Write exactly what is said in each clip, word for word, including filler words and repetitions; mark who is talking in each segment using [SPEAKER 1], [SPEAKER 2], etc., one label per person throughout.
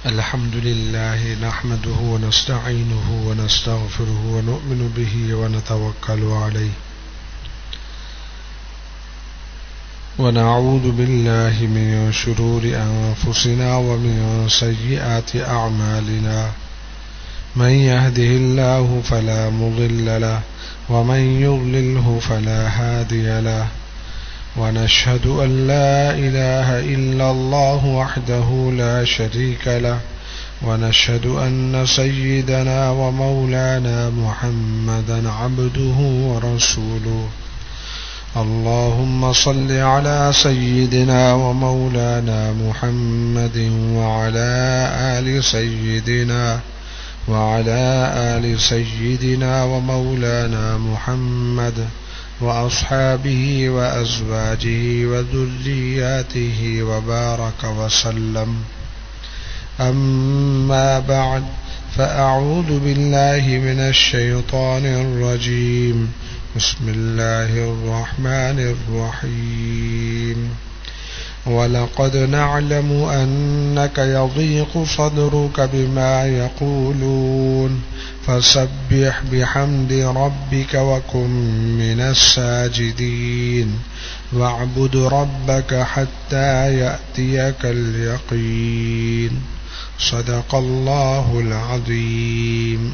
[SPEAKER 1] الحمد لله نحمده ونستعينه ونستغفره ونؤمن به ونتوكل عليه ونعوذ بالله من شرور أنفسنا ومن سيئات أعمالنا من يهده الله فلا مضل له ومن يضلله فلا هادي له ونشهد أن لا إله إلا الله وحده لا شريك له ونشهد أن سيدنا ومولانا محمدا عبده ورسوله اللهم صل على سيدنا ومولانا محمد وعلى آل سيدنا وعلى آل سيدنا ومولانا محمد وأصحابه وأزواجه وذرياته وبارك وسلم أما بعد فأعوذ بالله من الشيطان الرجيم بسم الله الرحمن الرحيم ولقد نعلم أنك يضيق صدرك بما يقولون فسبح بحمد ربك وكن من الساجدين واعبد ربك حتى يأتيك اليقين صدق الله العظيم.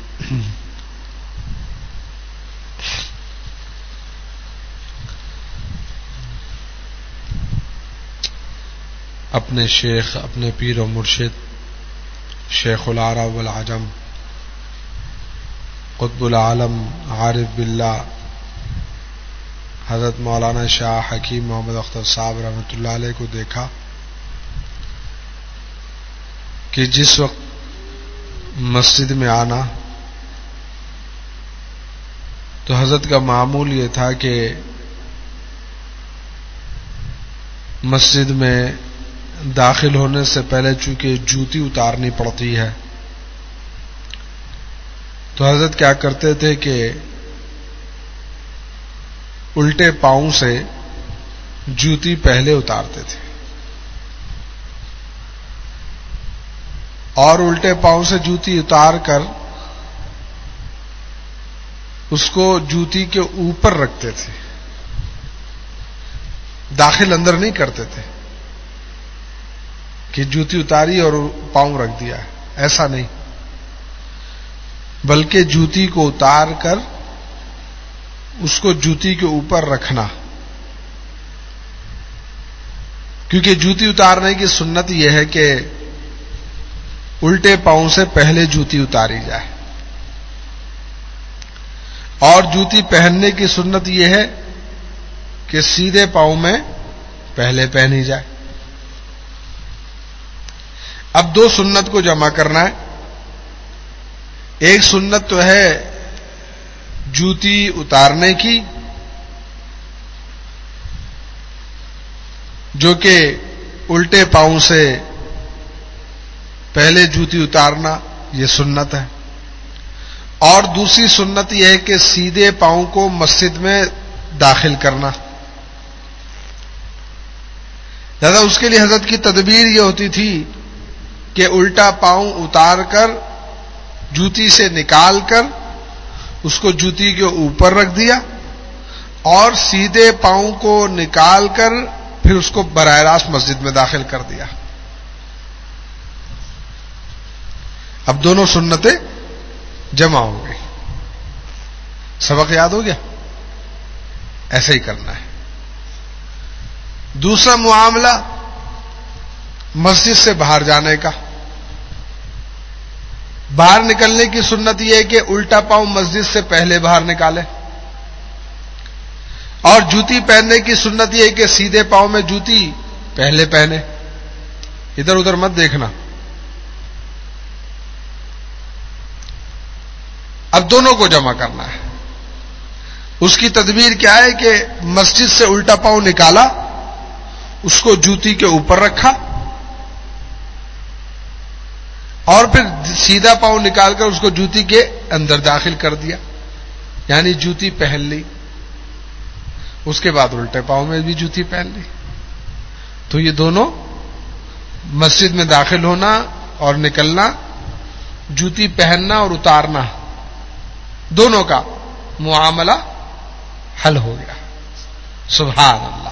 [SPEAKER 1] اپنے شیخ اپنے پیر و مرشد شیخ العرب والعجم قطب العالم عارف باللہ حضرت مولانا شاہ حکیم محمد اختر صاحب رحمۃ اللہ علیہ کو دیکھا کہ جس وقت مسجد میں آنا تو حضرت کا معمول یہ تھا کہ مسجد میں داخل ہونے سے پہلے چونکہ جوتی اتارنی پڑتی ہے تو حضرت کیا کرتے تھے کہ الٹے پاؤں سے جوتی پہلے اتارتے تھے اور الٹے پاؤں سے جوتی اتار کر اس کو جوتی کے اوپر رکھتے تھے، داخل اندر نہیں کرتے تھے کہ جوتی اتاری اور پاؤں رکھ دیا، ایسا نہیں، بلکہ جوتی کو اتار کر اس کو جوتی کے اوپر رکھنا، کیونکہ جوتی اتارنے کی سنت یہ ہے کہ الٹے پاؤں سے پہلے جوتی اتاری جائے، اور جوتی پہننے کی سنت یہ ہے کہ سیدھے پاؤں میں پہلے پہنی جائے۔ اب دو سنت کو جمع کرنا ہے، ایک سنت تو ہے جوتی اتارنے کی جو کہ الٹے پاؤں سے پہلے جوتی اتارنا، یہ سنت ہے، اور دوسری سنت یہ ہے کہ سیدھے پاؤں کو مسجد میں داخل کرنا۔ لہذا اس کے لیے حضرت کی تدبیر یہ ہوتی تھی کہ الٹا پاؤں اتار کر جوتی سے نکال کر اس کو جوتی کے اوپر رکھ دیا اور سیدھے پاؤں کو نکال کر پھر اس کو براہ راست مسجد میں داخل کر دیا۔ اب دونوں سنتیں جمع ہو گئی، سبق یاد ہو گیا؟ ایسا ہی کرنا ہے۔ دوسرا معاملہ مسجد سے باہر جانے کا، باہر نکلنے کی سنت یہ ہے کہ الٹا پاؤں مسجد سے پہلے باہر نکالے، اور جوتی پہننے کی سنت یہ ہے کہ سیدھے پاؤں میں جوتی پہلے پہنے، ادھر ادھر مت دیکھنا۔ اب دونوں کو جمع کرنا ہے۔ اس کی تدبیر کیا ہے کہ مسجد سے الٹا پاؤں نکالا، اس کو جوتی کے اوپر رکھا، اور پھر سیدھا پاؤں نکال کر اس کو جوتی کے اندر داخل کر دیا، یعنی جوتی پہن لی، اس کے بعد الٹے پاؤں میں بھی جوتی پہن لی۔ تو یہ دونوں مسجد میں داخل ہونا اور نکلنا، جوتی پہننا اور اتارنا، دونوں کا معاملہ حل ہو گیا. سبحان اللہ.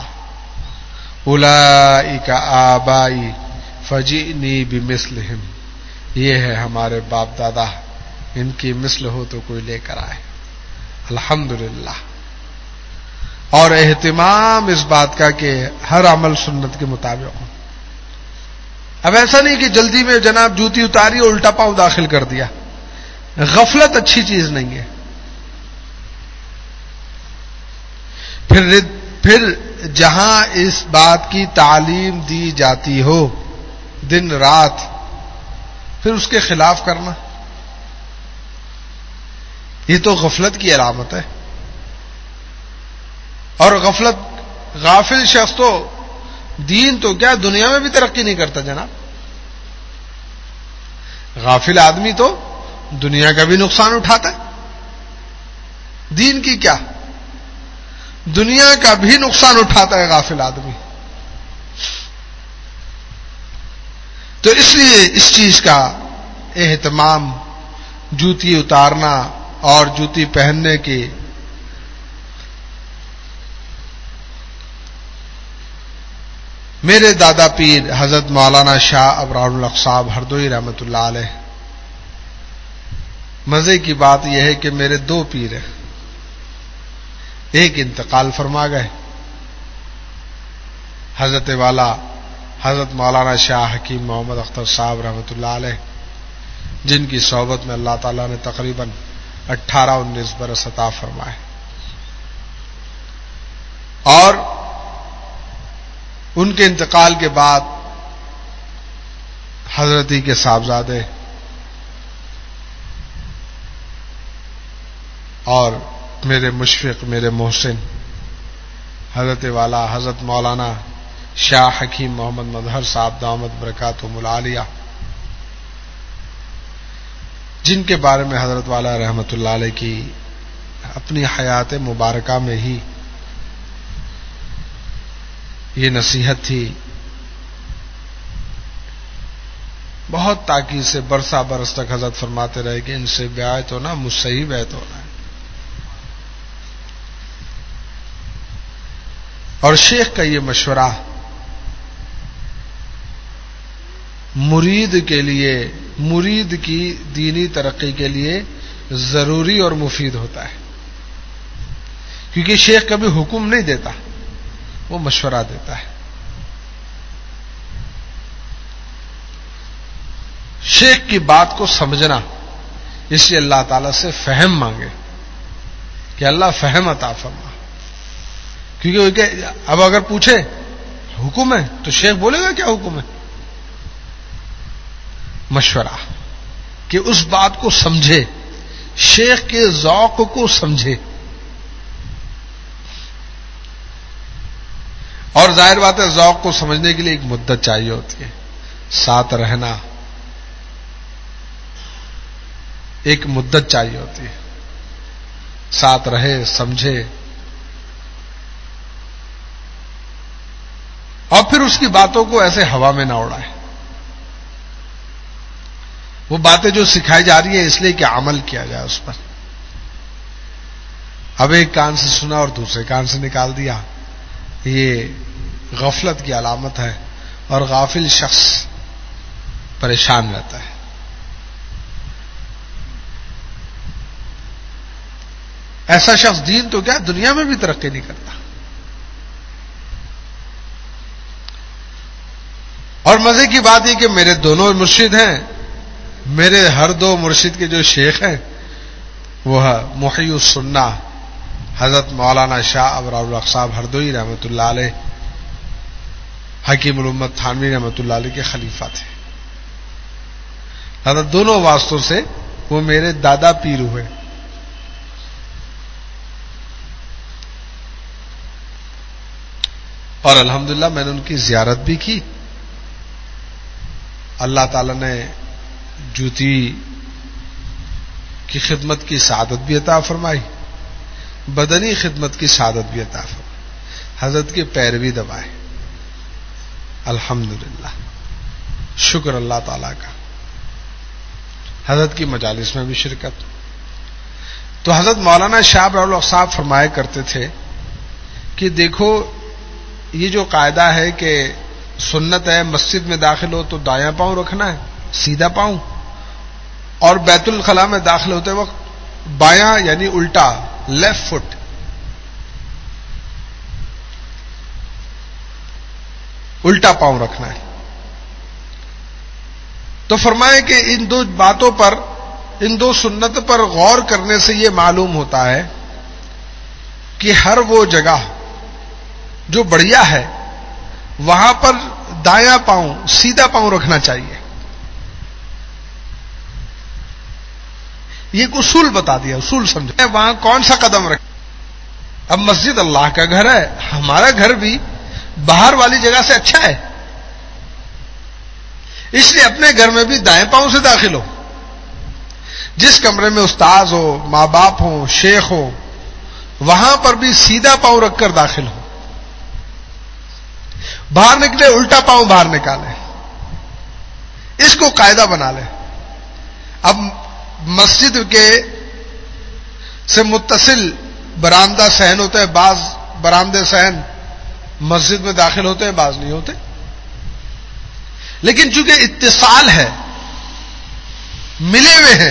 [SPEAKER 1] اولئک آبائی فجئنی بمثلہم، یہ ہے ہمارے باپ دادا، ان کی مثل ہو تو کوئی لے کر آئے. الحمدللہ. اور اہتمام اس بات کا کہ ہر عمل سنت کے مطابق ہو. اب ایسا نہیں کہ جلدی میں جناب جوتی اتاری اور الٹا پاؤں داخل کر دیا. غفلت اچھی چیز نہیں ہے. پھر پھر جہاں اس بات کی تعلیم دی جاتی ہو دن رات، پھر اس کے خلاف کرنا، یہ تو غفلت کی علامت ہے. اور غفلت غافل شخص تو دین تو کیا دنیا میں بھی ترقی نہیں کرتا جناب. غافل آدمی تو دنیا کا بھی نقصان اٹھاتا ہے، دین کی کیا، دنیا کا بھی نقصان اٹھاتا ہے غافل آدمی. تو اس لیے اس چیز کا اہتمام، جوتی اتارنا اور جوتی پہننے کی. میرے دادا پیر حضرت مولانا شاہ ابرار الحق صاحب ہردوئی رحمۃ اللہ علیہ، مزے کی بات یہ ہے کہ میرے دو پیر ہیں، ایک انتقال فرما گئے، حضرت والا حضرت مولانا شاہ حکیم محمد اختر صاحب رحمۃ اللہ علیہ، جن کی صحبت میں اللہ تعالیٰ نے تقریباً اٹھارہ انیس برس عطا فرمائے. اور ان کے انتقال کے بعد حضرتی کے صاحبزادے اور میرے مشفق، میرے محسن، حضرت والا حضرت مولانا شاہ حکیم محمد مظہر صاحب دامت برکاتہم العالیہ، جن کے بارے میں حضرت والا رحمۃ اللہ علیہ کی اپنی حیات مبارکہ میں ہی یہ نصیحت تھی، بہت تاکید سے برسا برس تک حضرت فرماتے رہے کہ ان سے بیعت ہونا مجھ سے ہی بیعت ہونا ہے. اور شیخ کا یہ مشورہ مرید کے لیے، مرید کی دینی ترقی کے لیے ضروری اور مفید ہوتا ہے، کیونکہ شیخ کبھی حکم نہیں دیتا، وہ مشورہ دیتا ہے. شیخ کی بات کو سمجھنا، اس لیے اللہ تعالیٰ سے فہم مانگے کہ اللہ فہم عطا فرما. کیونکہ اب اگر پوچھے حکم ہے تو شیخ بولے گا کیا حکم ہے؟ مشورہ کہ اس بات کو سمجھے، شیخ کے ذوق کو سمجھے. اور ظاہر بات ہے ذوق کو سمجھنے کے لیے ایک مدت چاہیے ہوتی ہے، ساتھ رہنا ایک مدت چاہیے ہوتی ہے، ساتھ رہے، سمجھے، اور پھر اس کی باتوں کو ایسے ہوا میں نہ اڑائے. وہ باتیں جو سکھائی جا رہی ہیں اس لیے کہ عمل کیا جائے اس پر. اب ایک کان سے سنا اور دوسرے کان سے نکال دیا، یہ غفلت کی علامت ہے، اور غافل شخص پریشان رہتا ہے. ایسا شخص دین تو کیا دنیا میں بھی ترقی نہیں کرتا. اور مزے کی بات یہ کہ میرے دونوں مرشد ہیں، میرے ہر دو مرشد کے جو شیخ ہیں وہ محی السنہ حضرت مولانا شاہ ابرار الحق صاحب ہردوئی رحمۃ اللہ علیہ، حکیم الامت تھانوی رحمۃ اللہ علیہ کے خلیفہ تھے. حضرت دونوں واسطوں سے وہ میرے دادا پیر ہوئے. اور الحمدللہ میں نے ان کی زیارت بھی کی. اللہ تعالی نے جوتی کی خدمت کی سعادت بھی عطا فرمائی، بدنی خدمت کی سعادت بھی عطا فرمائی، حضرت کے پیر بھی دبائے. الحمدللہ، شکر اللہ تعالیٰ کا. حضرت کی مجالس میں بھی شرکت. تو حضرت مولانا شاہ رحمۃ اللہ صاحب فرمایا کرتے تھے کہ دیکھو یہ جو قاعدہ ہے کہ سنت ہے مسجد میں داخل ہو تو دایاں پاؤں رکھنا ہے سیدھا پاؤں، اور بیت الخلاء میں داخل ہوتے وقت بایاں یعنی الٹا لیفٹ فٹ. الٹا پاؤں رکھنا ہے. تو فرمائے کہ ان دو باتوں پر، ان دو سنت پر غور کرنے سے یہ معلوم ہوتا ہے کہ ہر وہ جگہ جو بڑھیا ہے وہاں پر دایاں پاؤں سیدھا پاؤں رکھنا چاہیے. یہ ایک اصول بتا دیا، اصول سمجھا. وہاں کون سا قدم رکھے؟ اب مسجد اللہ کا گھر ہے، ہمارا گھر بھی باہر والی جگہ سے اچھا ہے، اس لیے اپنے گھر میں بھی دائیں پاؤں سے داخل ہو. جس کمرے میں استاذ ہو، ماں باپ ہو، شیخ ہو، وہاں پر بھی سیدھا پاؤں رکھ کر داخل ہو. باہر نکلے الٹا پاؤں باہر نکالے، اس کو قاعدہ بنا لے. اب مسجد کے سے متصل برآمدہ صحن ہوتے ہیں، بعض برآمدے صحن مسجد میں داخل ہوتے ہیں، بعض نہیں ہوتے. لیکن چونکہ اتصال ہے، ملے ہوئے ہیں،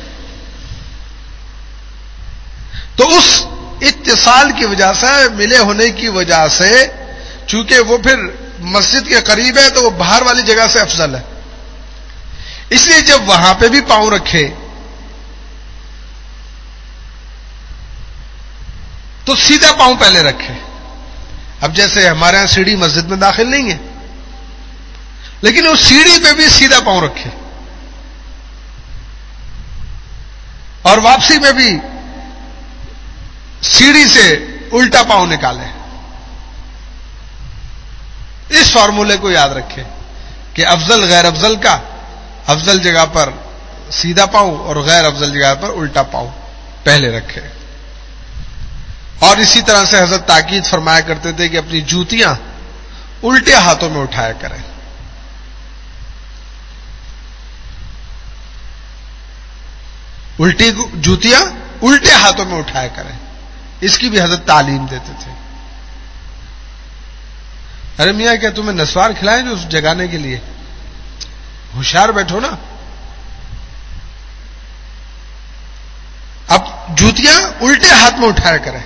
[SPEAKER 1] تو اس اتصال کی وجہ سے، ملے ہونے کی وجہ سے، چونکہ وہ پھر مسجد کے قریب ہے تو وہ باہر والی جگہ سے افضل ہے. اس لیے جب وہاں پہ بھی پاؤں رکھے تو سیدھا پاؤں پہلے رکھے. اب جیسے ہمارے ہاں سیڑھی مسجد میں داخل نہیں ہے، لیکن اس سیڑھی پہ بھی سیدھا پاؤں رکھے، اور واپسی میں بھی سیڑھی سے الٹا پاؤں نکالے. اس فارمولے کو یاد رکھے کہ افضل غیر افضل کا، افضل جگہ پر سیدھا پاؤں اور غیر افضل جگہ پر الٹا پاؤں پہلے رکھے. اور اسی طرح سے حضرت تاکید فرمایا کرتے تھے کہ اپنی جوتیاں الٹے ہاتھوں میں اٹھایا کریں. الٹی جوتیاں الٹے ہاتھوں میں اٹھایا کریں، اس کی بھی حضرت تعلیم دیتے تھے. ارے میاں کیا تمہیں نسوار کھلائیں جو اس جگانے کے لیے؟ ہوشیار بیٹھو نا. اب جوتیاں الٹے ہاتھ میں اٹھایا کریں،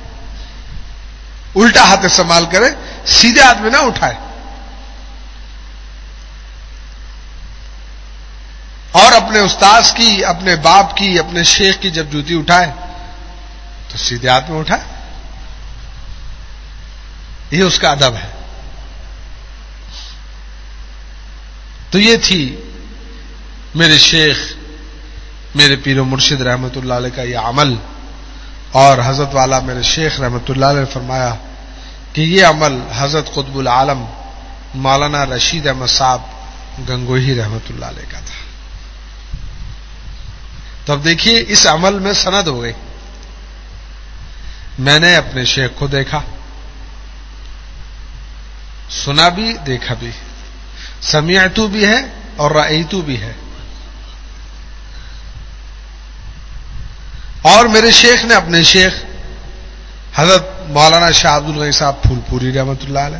[SPEAKER 1] الٹا ہاتھ استعمال کرے، سیدھے ہاتھ میں نہ اٹھائے. اور اپنے استاذ کی، اپنے باپ کی، اپنے شیخ کی جب جوتی اٹھائے تو سیدھے ہاتھ میں اٹھائے. یہ اس کا ادب ہے. تو یہ تھی میرے شیخ، میرے پیر و مرشد رحمت اللہ علیہ کا یہ عمل. اور حضرت والا میرے شیخ رحمت اللہ علیہ نے فرمایا کہ یہ عمل حضرت قطب العالم مولانا رشید احمد صاحب گنگوہی رحمت اللہ علیہ کا تھا. تو اب دیکھیے اس عمل میں سند ہو گئی. میں نے اپنے شیخ کو دیکھا، سنا بھی، دیکھا بھی، سمعتو بھی ہے اور رأیتو بھی ہے. اور میرے شیخ نے اپنے شیخ حضرت مولانا شاہ عبد الغنی صاحب پھول پوری رحمت اللہ علیہ،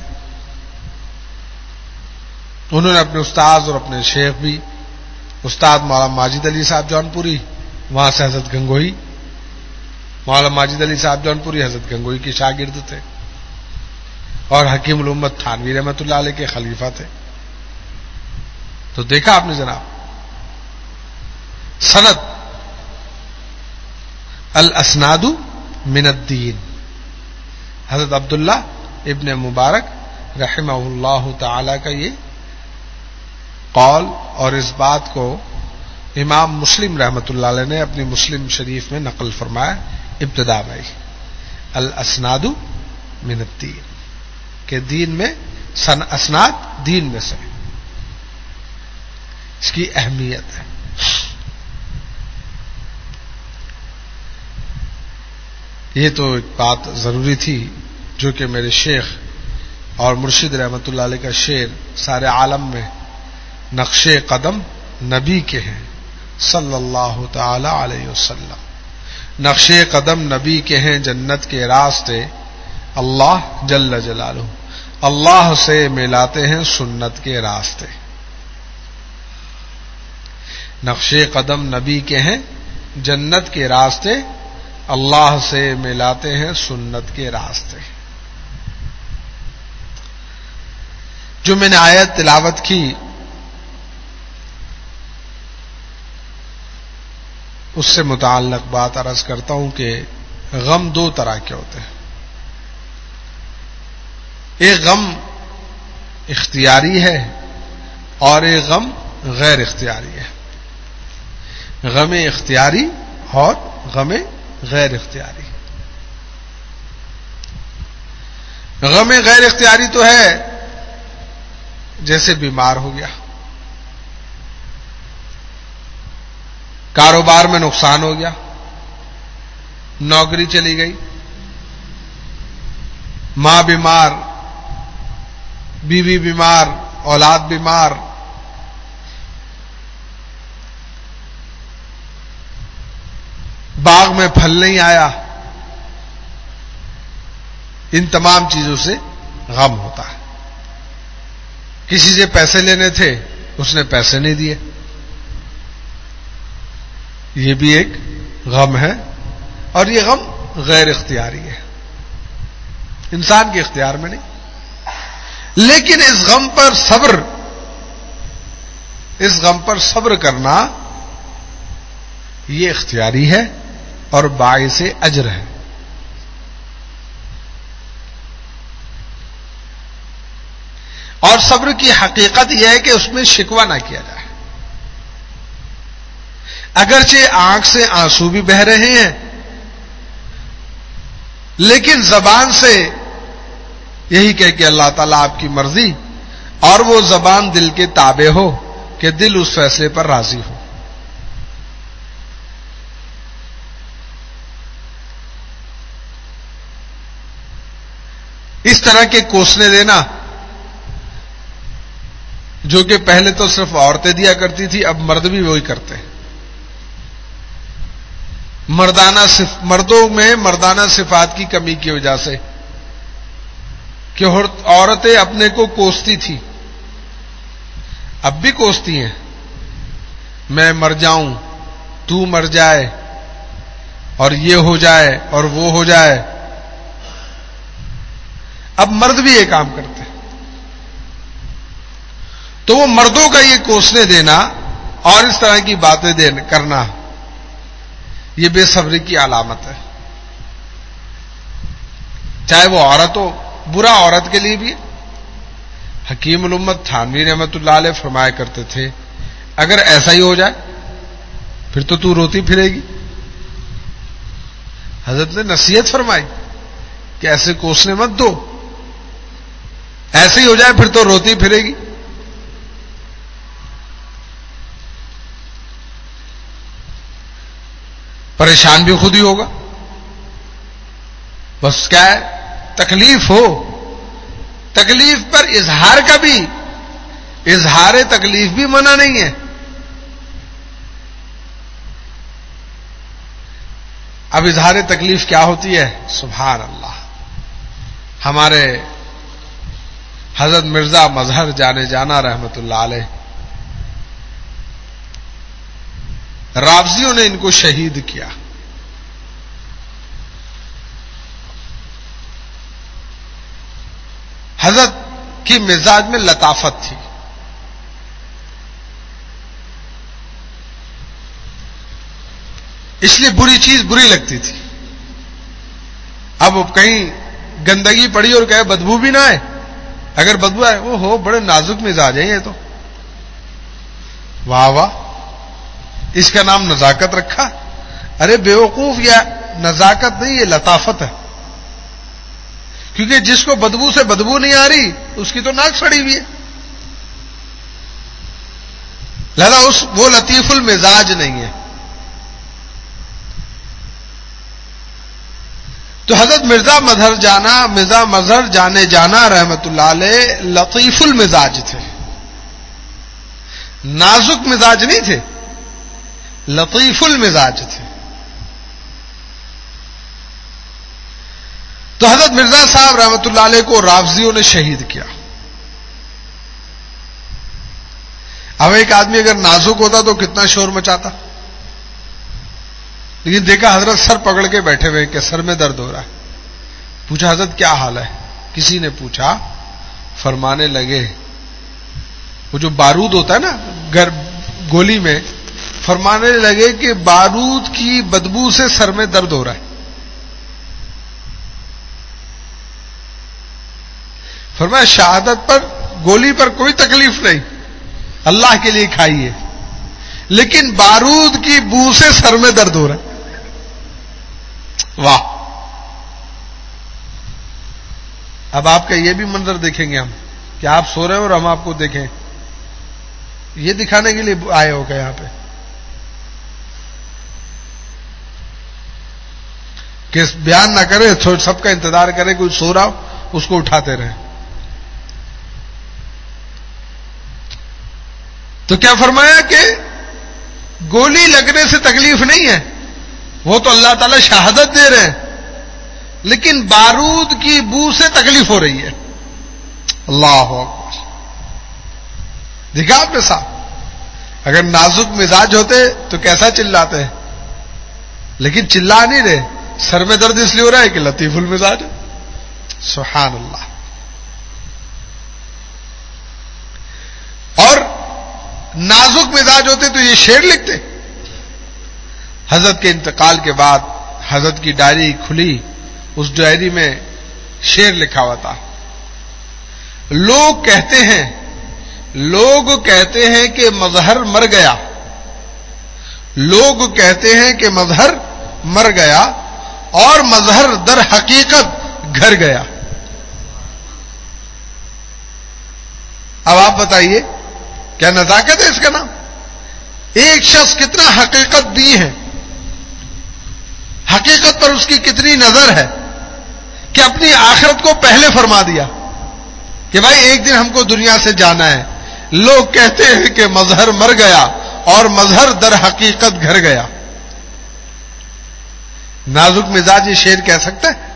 [SPEAKER 1] انہوں نے اپنے استاد اور اپنے شیخ بھی، استاد مولانا ماجد علی صاحب جونپوری، وہاں سے حضرت گنگوہی، مولانا ماجد علی صاحب جونپوری حضرت گنگوہی کے شاگرد تھے، اور حکیم الامت تھانوی رحمت اللہ علیہ کے خلیفہ تھے. تو دیکھا آپ نے جناب سند. الاسناد من الدین، حضرت عبداللہ ابن مبارک رحمہ اللہ تعالی کا یہ قول، اور اس بات کو امام مسلم رحمۃ اللہ علیہ نے اپنی مسلم شریف میں نقل فرمایا ابتدا میں. الاسناد من الدین، کہ دین میں سن اسناد دین میں سے، اس کی اہمیت ہے. یہ تو ایک بات ضروری تھی جو کہ میرے شیخ اور مرشد رحمت اللہ علیہ کا شعر سارے عالم میں نقش قدم نبی کے ہیں، صلی اللہ تعالی علیہ وسلم. نقش قدم نبی کے ہیں جنت کے راستے، اللہ جل جلالہ اللہ سے ملاتے ہیں سنت کے راستے. نقش قدم نبی کے ہیں جنت کے راستے، اللہ سے ملاتے ہیں سنت کے راستے. جو میں نے آیت تلاوت کی اس سے متعلق بات عرض کرتا ہوں کہ غم دو طرح کے ہوتے ہیں. ایک غم اختیاری ہے اور ایک غم غیر اختیاری ہے. غم اختیاری اور غم غیر اختیاری. غم غیر اختیاری تو ہے جیسے بیمار ہو گیا، کاروبار میں نقصان ہو گیا، نوکری چلی گئی، ماں بیمار، بیوی بیمار، اولاد بیمار، باغ میں پھل نہیں آیا، ان تمام چیزوں سے غم ہوتا ہے. کسی سے پیسے لینے تھے، اس نے پیسے نہیں دیے، یہ بھی ایک غم ہے. اور یہ غم غیر اختیاری ہے، انسان کے اختیار میں نہیں. لیکن اس غم پر صبر اس غم پر صبر کرنا یہ اختیاری ہے اور باعث اجر ہے. اور صبر کی حقیقت یہ ہے کہ اس میں شکوہ نہ کیا جائے. اگرچہ آنکھ سے آنسو بھی بہہ رہے ہیں لیکن زبان سے یہی کہہ کہ اللہ تعالیٰ آپ کی مرضی، اور وہ زبان دل کے تابع ہو کہ دل اس فیصلے پر راضی ہو. اس طرح کے کوسنے دینا جو کہ پہلے تو صرف عورتیں دیا کرتی تھی، اب مرد بھی وہی کرتے ہیں. مردانہ صف مردوں میں مردانہ صفات کی کمی کی وجہ سے کہ عورتیں اپنے کو کوستی تھی، اب بھی کوستی ہیں. میں مر جاؤں، تو مر جائے، اور یہ ہو جائے اور وہ ہو جائے. اب مرد بھی یہ کام کرتے ہیں. تو وہ مردوں کا یہ کوسنے دینا اور اس طرح کی باتیں کرنا یہ بے صبری کی علامت ہے. چاہے وہ عورت ہو، برا عورت کے لیے بھی. حکیم الامت تھانوی رحمۃ اللہ علیہ فرمایا کرتے تھے اگر ایسا ہی ہو جائے پھر تو تو روتی پھرے گی. حضرت نے نصیحت فرمائی کہ ایسے کوسنے مت دو، ایسے ہی ہو جائے پھر تو روتی پھرے گی. پریشان بھی خود ہی ہوگا. بس کیا ہے، تکلیف ہو، تکلیف پر اظہار کا بھی، اظہار تکلیف بھی منع نہیں ہے. اب اظہار تکلیف کیا ہوتی ہے؟ سبحان اللہ. ہمارے حضرت مرزا مظہر جانے جانا رحمت اللہ علیہ، رافضیوں نے ان کو شہید کیا. حضرت کی مزاج میں لطافت تھی. اس لیے بری چیز بری لگتی تھی. اب کہیں گندگی پڑی اور کہے بدبو بھی نہ آئے، اگر بدبو آئے وہ ہو بڑے نازک مزاج ہیں یہ تو، واہ واہ اس کا نام نزاکت رکھا. ارے بیوقوف، یہ نزاکت نہیں، یہ لطافت ہے. کیونکہ جس کو بدبو سے بدبو نہیں آ رہی اس کی تو ناک سڑی ہوئی ہے، لہذا اس وہ لطیف المزاج نہیں ہے. تو حضرت مرزا مظہر جانا مرزا مظہر جانے جانا رحمت اللہ علیہ لطیف المزاج تھے، نازک مزاج نہیں تھے. لطیف المزاج تھے. تو حضرت مرزا صاحب رحمۃ اللہ علیہ کو رافضیوں نے شہید کیا. اب ایک آدمی اگر نازک ہوتا تو کتنا شور مچاتا، لیکن دیکھا حضرت سر پکڑ کے بیٹھے ہوئے کہ سر میں درد ہو رہا ہے. پوچھا حضرت کیا حال ہے؟ کسی نے پوچھا، فرمانے لگے وہ جو بارود ہوتا ہے نا گر گولی میں، فرمانے لگے کہ بارود کی بدبو سے سر میں درد ہو رہا ہے. فرمایا شہادت پر گولی پر کوئی تکلیف نہیں، اللہ کے لیے کھائیے، لیکن بارود کی بو سے سر میں درد ہو رہا ہے. واہ. اب آپ کا یہ بھی منظر دیکھیں گے ہم کہ آپ سو رہے ہیں اور ہم آپ کو دیکھیں. یہ دکھانے کے لیے آئے ہو گئے یہاں پہ کہ بیان نہ کرے، سب کا انتظار کرے، کوئی سو رہا ہو اس کو اٹھاتے رہے. تو کیا فرمایا کہ گولی لگنے سے تکلیف نہیں ہے، وہ تو اللہ تعالی شہادت دے رہے ہیں، لیکن بارود کی بو سے تکلیف ہو رہی ہے. اللہ اکبر. دیکھا آپ نے صاحب، اگر نازک مزاج ہوتے تو کیسا چلاتے ہیں، لیکن چلا نہیں رہے. سر میں درد اس لیے ہو رہا ہے کہ لطیف المزاج. سبحان اللہ. اور نازک مزاج ہوتے تو یہ شعر لکھتے. حضرت کے انتقال کے بعد حضرت کی ڈائری کھلی، اس ڈائری میں شعر لکھا ہوا تھا. لوگ کہتے ہیں لوگ کہتے ہیں کہ مظہر مر گیا، لوگ کہتے ہیں کہ مظہر مر گیا اور مظہر در حقیقت گھر گیا. اب آپ بتائیے کیا نزاکت ہے اس کا نام؟ ایک شخص کتنا حقیقت دی ہے، حقیقت پر اس کی کتنی نظر ہے کہ اپنی آخرت کو پہلے فرما دیا کہ بھائی ایک دن ہم کو دنیا سے جانا ہے. لوگ کہتے ہیں کہ مظہر مر گیا اور مظہر در حقیقت گھر گیا. نازک مزاج یہ شعر کہہ سکتا ہے؟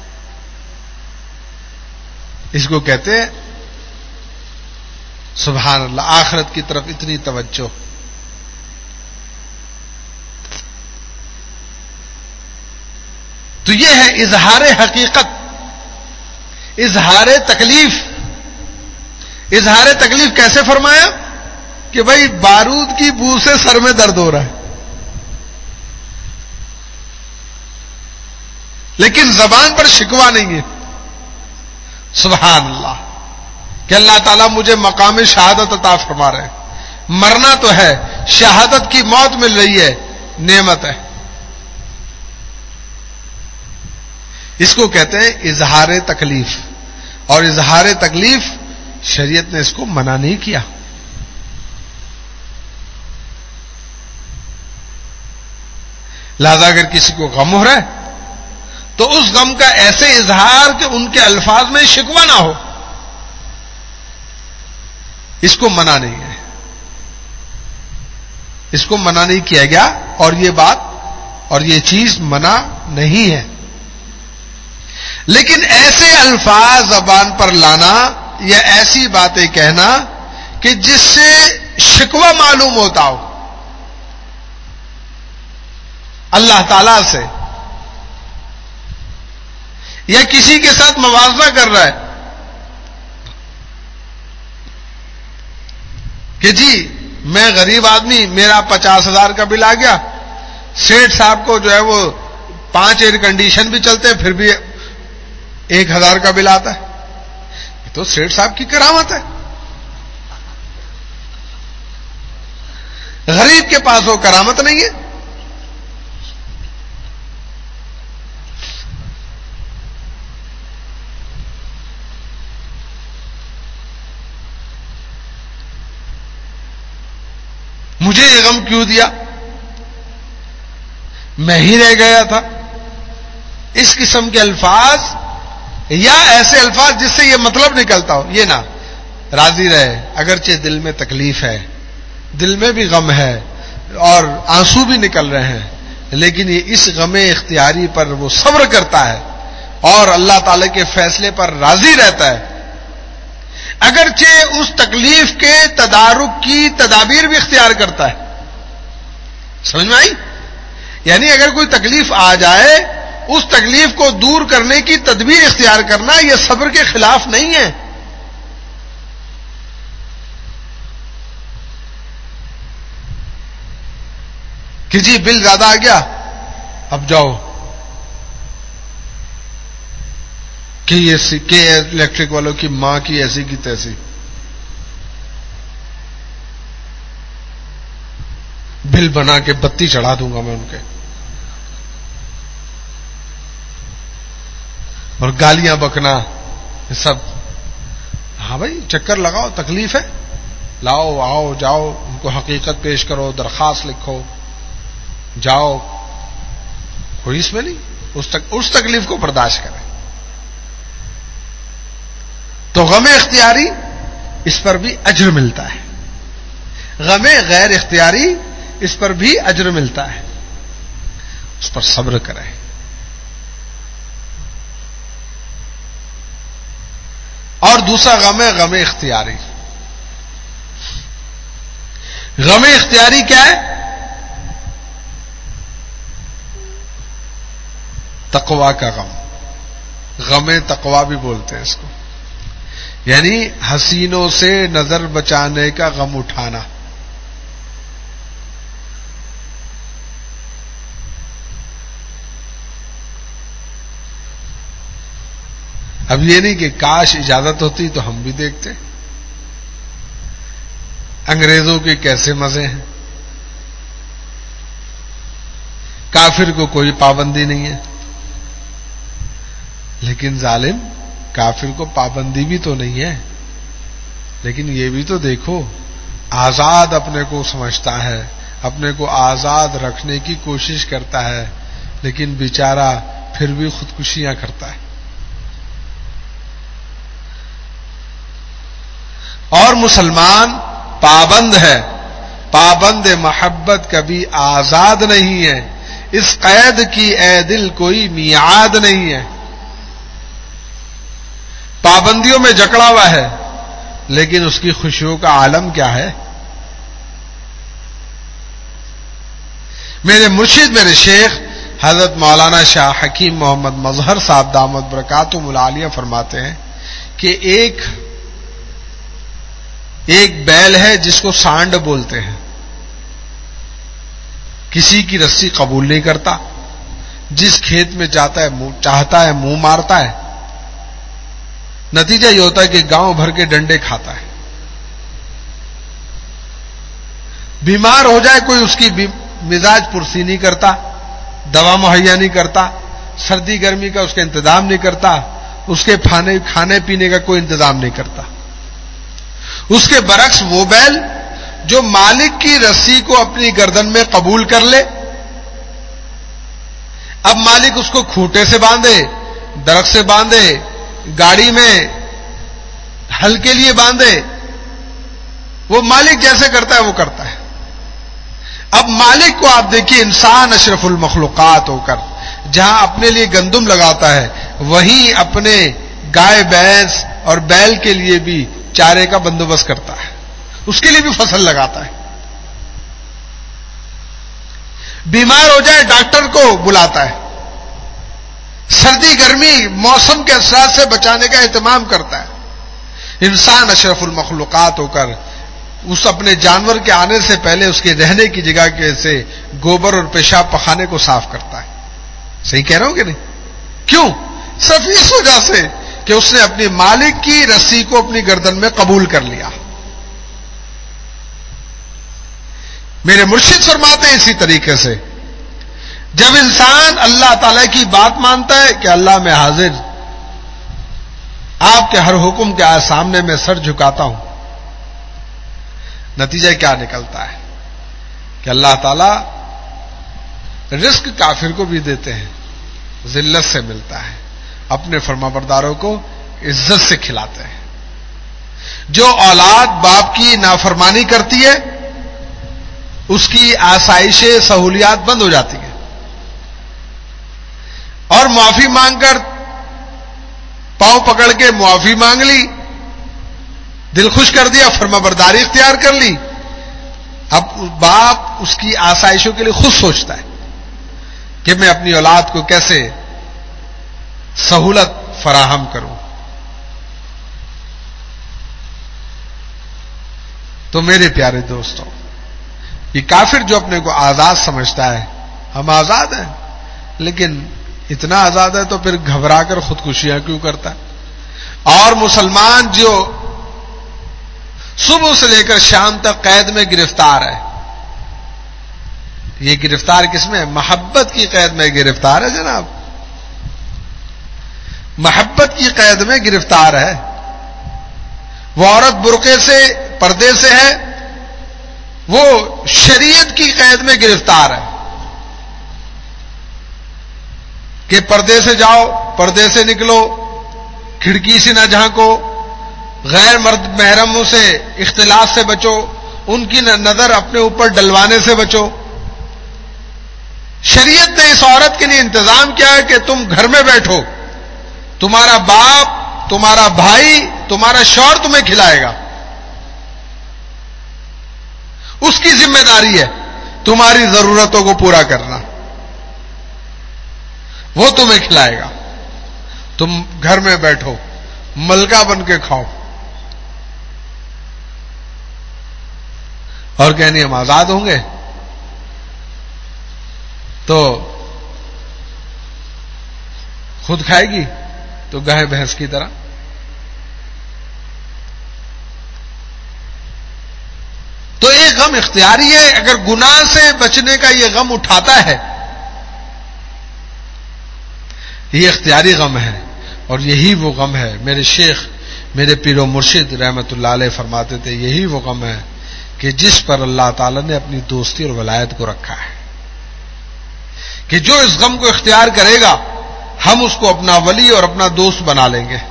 [SPEAKER 1] اس کو کہتے ہیں سبحان اللہ، آخرت کی طرف اتنی توجہ. تو یہ ہے اظہار حقیقت، اظہار تکلیف. اظہار تکلیف کیسے فرمایا کہ بھائی بارود کی بو سے سر میں درد ہو رہا ہے، لیکن زبان پر شکوہ نہیں ہے. سبحان اللہ کہ اللہ تعالیٰ مجھے مقام شہادت عطا فرما رہے ہیں. مرنا تو ہے، شہادت کی موت مل رہی ہے، نعمت ہے. اس کو کہتے ہیں اظہار تکلیف. اور اظہار تکلیف شریعت نے اس کو منع نہیں کیا. لہذا اگر کسی کو غم ہو رہا ہے تو اس غم کا ایسے اظہار کہ ان کے الفاظ میں شکوہ نہ ہو، اس کو منع نہیں ہے، اس کو منع نہیں کیا گیا. اور یہ بات اور یہ چیز منع نہیں ہے. لیکن ایسے الفاظ زبان پر لانا یا ایسی باتیں کہنا کہ جس سے شکوہ معلوم ہوتا ہو اللہ تعالی سے، یا کسی کے ساتھ موازنہ کر رہا ہے کہ جی میں غریب آدمی، میرا پچاس ہزار کا بل آ گیا، سیٹھ صاحب کو جو ہے وہ پانچ ایئر کنڈیشن بھی چلتے ہیں پھر بھی ایک ہزار کا بل آتا ہے. یہ تو سیٹھ صاحب کی کرامت ہے. غریب کے پاس وہ کرامت نہیں ہے. مجھے یہ غم کیوں دیا، میں ہی رہ گیا تھا. اس قسم کے الفاظ یا ایسے الفاظ جس سے یہ مطلب نکلتا ہو، یہ نہ. راضی رہے، اگرچہ دل میں تکلیف ہے، دل میں بھی غم ہے، اور آنسو بھی نکل رہے ہیں، لیکن یہ اس غم اختیاری پر وہ صبر کرتا ہے اور اللہ تعالی کے فیصلے پر راضی رہتا ہے، اگرچہ اس تکلیف کے تدارک کی تدابیر بھی اختیار کرتا ہے۔ سمجھ میں آئی؟ یعنی اگر کوئی تکلیف آ جائے، اس تکلیف کو دور کرنے کی تدبیر اختیار کرنا یہ صبر کے خلاف نہیں ہے۔ کہ جی بل زیادہ آ گیا، اب جاؤ کہ یہ کہ الیکٹرک والوں کی ماں کی ایسی کی تیسی، بل بنا کے بتی چڑھا دوں گا میں ان کے، اور گالیاں بکنا یہ سب۔ ہاں بھائی چکر لگاؤ، تکلیف ہے، لاؤ آؤ جاؤ، ان کو حقیقت پیش کرو، درخواست لکھو، جاؤ، کوئی اس میں نہیں، اس تک اس تکلیف کو برداشت کریں۔ تو غم اختیاری اس پر بھی اجر ملتا ہے، غم غیر اختیاری اس پر بھی اجر ملتا ہے، اس پر صبر کریں۔ اور دوسرا غم ہے غم اختیاری۔ غم اختیاری کیا ہے؟ تقوی کا غم، غم تقوی بھی بولتے ہیں اس کو، یعنی حسینوں سے نظر بچانے کا غم اٹھانا۔ اب یہ نہیں کہ کاش اجازت ہوتی تو ہم بھی دیکھتے، انگریزوں کے کیسے مزے ہیں، کافر کو کوئی پابندی نہیں ہے، لیکن ظالم کافر کو پابندی بھی تو نہیں ہے، لیکن یہ بھی تو دیکھو آزاد اپنے کو سمجھتا ہے، اپنے کو آزاد رکھنے کی کوشش کرتا ہے، لیکن بیچارہ پھر بھی خودکشیاں کرتا ہے۔ اور مسلمان پابند ہے، پابند محبت کبھی آزاد نہیں ہے، اس قید کی اے دل کوئی میعاد نہیں ہے۔ پابندیوں میں جکڑا ہوا ہے، لیکن اس کی خوشیوں کا عالم کیا ہے؟ میرے مرشد میرے شیخ حضرت مولانا شاہ حکیم محمد مظہر صاحب دامت برکاتہم العالیہ فرماتے ہیں کہ ایک ایک بیل ہے جس کو سانڈ بولتے ہیں، کسی کی رسی قبول نہیں کرتا، جس کھیت میں جاتا ہے چاہتا ہے منہ مارتا ہے، نتیجہ یہ ہوتا ہے کہ گاؤں بھر کے ڈنڈے کھاتا ہے۔ بیمار ہو جائے کوئی اس کی مزاج پرسی نہیں کرتا، دوا مہیا نہیں کرتا، سردی گرمی کا اس کا انتظام نہیں کرتا، اس کے کھانے پینے کا کوئی انتظام نہیں کرتا۔ اس کے برعکس وہ بیل جو مالک کی رسی کو اپنی گردن میں قبول کر لے، اب مالک اس کو کھوٹے سے باندھے، درخت سے باندھے، گاڑی میں ہل کے لیے باندھے، وہ مالک جیسے کرتا ہے وہ کرتا ہے۔ اب مالک کو آپ دیکھیے، انسان اشرف المخلوقات ہو کر جہاں اپنے لیے گندم لگاتا ہے، وہیں اپنے گائے بھینس اور بیل کے لیے بھی چارے کا بندوبست کرتا ہے، اس کے لیے بھی فصل لگاتا ہے۔ بیمار ہو جائے ڈاکٹر کو بلاتا ہے، سردی گرمی موسم کے اثرات سے بچانے کا اہتمام کرتا ہے۔ انسان اشرف المخلوقات ہو کر اس اپنے جانور کے آنے سے پہلے اس کے رہنے کی جگہ کے سے گوبر اور پیشاب پخانے کو صاف کرتا ہے۔ صحیح کہہ رہا ہوں کہ نہیں؟ کیوں؟ صرف اس وجہ سے کہ اس نے اپنے مالک کی رسی کو اپنی گردن میں قبول کر لیا۔ میرے مرشد فرماتے ہیں اسی طریقے سے جب انسان اللہ تعالی کی بات مانتا ہے کہ اللہ میں حاضر، آپ کے ہر حکم کے سامنے میں سر جھکاتا ہوں، نتیجہ کیا نکلتا ہے کہ اللہ تعالی رزق کافر کو بھی دیتے ہیں، ذلت سے ملتا ہے، اپنے فرما برداروں کو عزت سے کھلاتے ہیں۔ جو اولاد باپ کی نافرمانی کرتی ہے اس کی آسائشیں سہولیات بند ہو جاتی ہیں، اور معافی مانگ کر پاؤں پکڑ کے معافی مانگ لی، دل خوش کر دیا، فرما برداری اختیار کر لی، اب باپ اس کی آسائشوں کے لیے خود سوچتا ہے کہ میں اپنی اولاد کو کیسے سہولت فراہم کروں۔ تو میرے پیارے دوستوں، یہ کافر جو اپنے کو آزاد سمجھتا ہے، ہم آزاد ہیں، لیکن اتنا آزاد ہے تو پھر گھبرا کر خودکشیاں کیوں کرتا ہے؟ اور مسلمان جو صبح سے لے کر شام تک قید میں گرفتار ہے، یہ گرفتار کس میں ہے؟ محبت کی قید میں گرفتار ہے جناب، محبت کی قید میں گرفتار ہے۔ وہ عورت برقعے سے، پردے سے ہے، وہ شریعت کی قید میں گرفتار ہے کہ پردے سے جاؤ، پردے سے نکلو، کھڑکی سے نہ جھانکو، غیر مرد محرموں سے اختلاط سے بچو، ان کی نظر اپنے اوپر ڈلوانے سے بچو۔ شریعت نے اس عورت کے لیے انتظام کیا ہے کہ تم گھر میں بیٹھو، تمہارا باپ، تمہارا بھائی، تمہارا شوہر تمہیں کھلائے گا، اس کی ذمہ داری ہے تمہاری ضرورتوں کو پورا کرنا، وہ تمہیں کھلائے گا، تم گھر میں بیٹھو، ملکہ بن کے کھاؤ۔ اور کہنی ہم آزاد ہوں گے، تو خود کھائے گی تو گائے بھینس کی طرح۔ تو ایک غم اختیاری ہے، اگر گناہ سے بچنے کا یہ غم اٹھاتا ہے، یہ اختیاری غم ہے، اور یہی وہ غم ہے، میرے شیخ میرے پیر و مرشد رحمت اللہ علیہ فرماتے تھے، یہی وہ غم ہے کہ جس پر اللہ تعالی نے اپنی دوستی اور ولایت کو رکھا ہے، کہ جو اس غم کو اختیار کرے گا ہم اس کو اپنا ولی اور اپنا دوست بنا لیں گے۔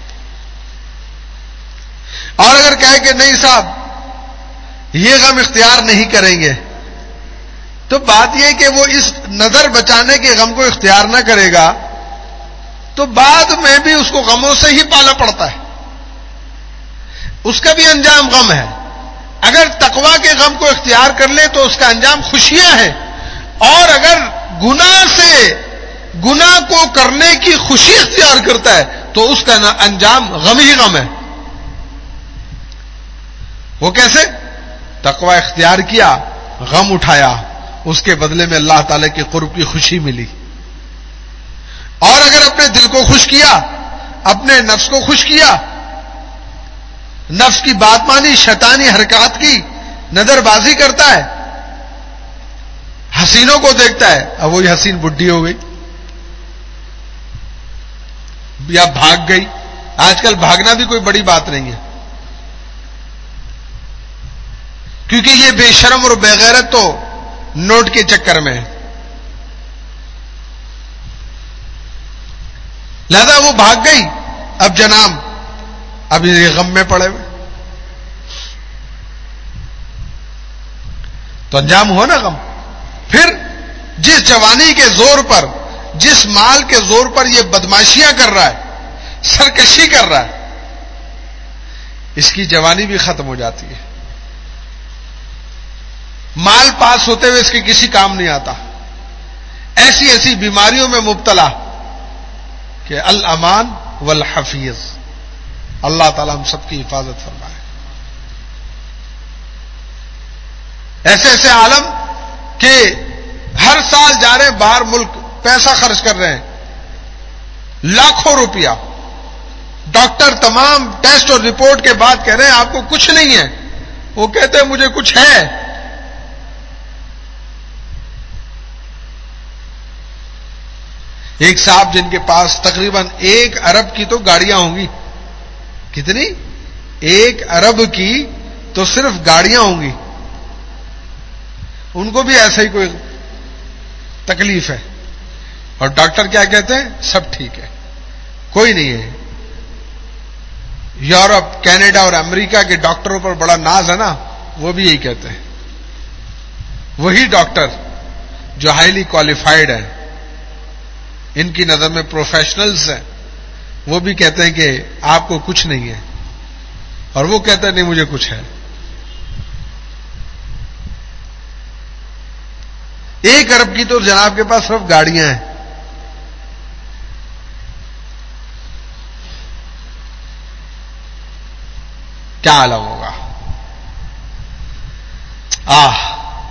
[SPEAKER 1] اور اگر کہے کہ نہیں صاحب یہ غم اختیار نہیں کریں گے، تو بات یہ کہ وہ اس نظر بچانے کے غم کو اختیار نہ کرے گا تو بعد میں بھی اس کو غموں سے ہی پالا پڑتا ہے، اس کا بھی انجام غم ہے۔ اگر تقویٰ کے غم کو اختیار کر لے تو اس کا انجام خوشیاں ہے، اور اگر گناہ سے گناہ کو کرنے کی خوشی اختیار کرتا ہے تو اس کا انجام غم ہی غم ہے۔ وہ کیسے؟ تقویٰ اختیار کیا، غم اٹھایا، اس کے بدلے میں اللہ تعالی کے قرب کی خوشی ملی۔ اور اگر اپنے دل کو خوش کیا، اپنے نفس کو خوش کیا، نفس کی بات مانی، شیطانی حرکات کی، نظر بازی کرتا ہے، حسینوں کو دیکھتا ہے، اب وہی حسین بڈھی ہو گئی یا بھاگ گئی۔ آج کل بھاگنا بھی کوئی بڑی بات نہیں ہے، کیونکہ یہ بے شرم اور بے غیرت تو نوٹ کے چکر میں ہے، لہذا وہ بھاگ گئی، اب جناب اب یہ غم میں پڑے ہوئے، تو انجام ہوا نا غم۔ پھر جس جوانی کے زور پر، جس مال کے زور پر یہ بدماشیاں کر رہا ہے، سرکشی کر رہا ہے، اس کی جوانی بھی ختم ہو جاتی ہے، مال پاس ہوتے ہوئے اس کے کسی کام نہیں آتا، ایسی ایسی بیماریوں میں مبتلا کہ الامان والحفیظ، اللہ تعالیٰ ہم سب کی حفاظت فرمائے۔ ایسے ایسے عالم کہ ہر سال جا رہے ہیں باہر ملک، پیسہ خرچ کر رہے ہیں لاکھوں روپیہ، ڈاکٹر تمام ٹیسٹ اور رپورٹ کے بعد کہہ رہے ہیں آپ کو کچھ نہیں ہے، وہ کہتے ہیں مجھے کچھ ہے۔ ایک صاحب جن کے پاس تقریباً ایک ارب کی تو گاڑیاں ہوں گی، کتنی؟ ایک ارب کی تو صرف گاڑیاں ہوں گی، ان کو بھی ایسا ہی کوئی تکلیف ہے، اور ڈاکٹر کیا کہتے ہیں؟ سب ٹھیک ہے، کوئی نہیں ہے۔ یورپ، کینیڈا اور امریکہ کے ڈاکٹروں پر بڑا ناز ہے نا، وہ بھی یہی کہتے ہیں۔ وہی ڈاکٹر جو ہائیلی کوالیفائڈ ہیں، ان کی نظر میں پروفیشنلز ہیں، وہ بھی کہتے ہیں کہ آپ کو کچھ نہیں ہے، اور وہ کہتا ہے نہیں مجھے کچھ ہے. ایک ارب کی تو جناب کے پاس صرف گاڑیاں ہیں. کیا عالم ہوگا؟ آہ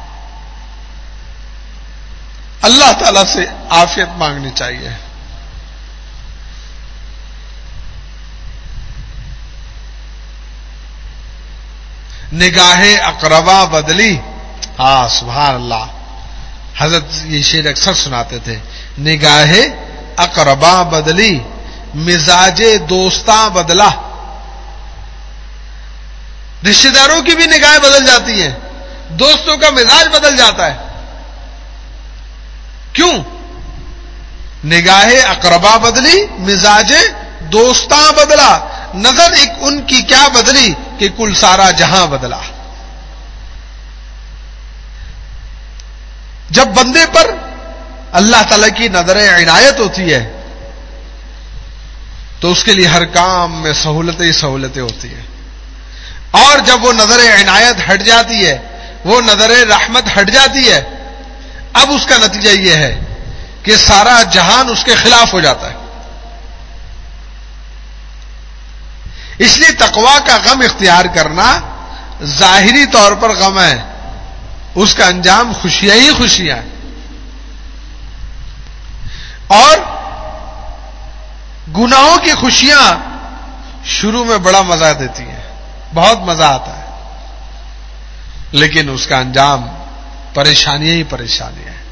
[SPEAKER 1] اللہ تعالی سے عافیت مانگنی چاہیے. نگاہ اقربا بدلی. ہاں سبحان اللہ. حضرت یہ شعر اکثر سناتے تھے. نگاہ اقربا بدلی مزاج دوستاں بدلا. رشتے داروں کی بھی نگاہیں بدل جاتی ہیں، دوستوں کا مزاج بدل جاتا ہے. کیوں؟ نگاہ اقربا بدلی مزاج دوستاں بدلا. نظر ایک ان کی کیا بدلی کہ کل سارا جہاں بدلا. جب بندے پر اللہ تعالی کی نظر عنایت ہوتی ہے تو اس کے لیے ہر کام میں سہولتیں ہی سہولتیں ہوتی ہیں، اور جب وہ نظر عنایت ہٹ جاتی ہے، وہ نظر رحمت ہٹ جاتی ہے، اب اس کا نتیجہ یہ ہے کہ سارا جہان اس کے خلاف ہو جاتا ہے. اس لیے تقویٰ کا غم اختیار کرنا ظاہری طور پر غم ہے، اس کا انجام خوشیاں ہی خوشیاں ہیں. اور گناہوں کی خوشیاں شروع میں بڑا مزہ دیتی ہیں، بہت مزہ آتا ہے، لیکن اس کا انجام پریشانیاں ہی پریشانیاں ہیں.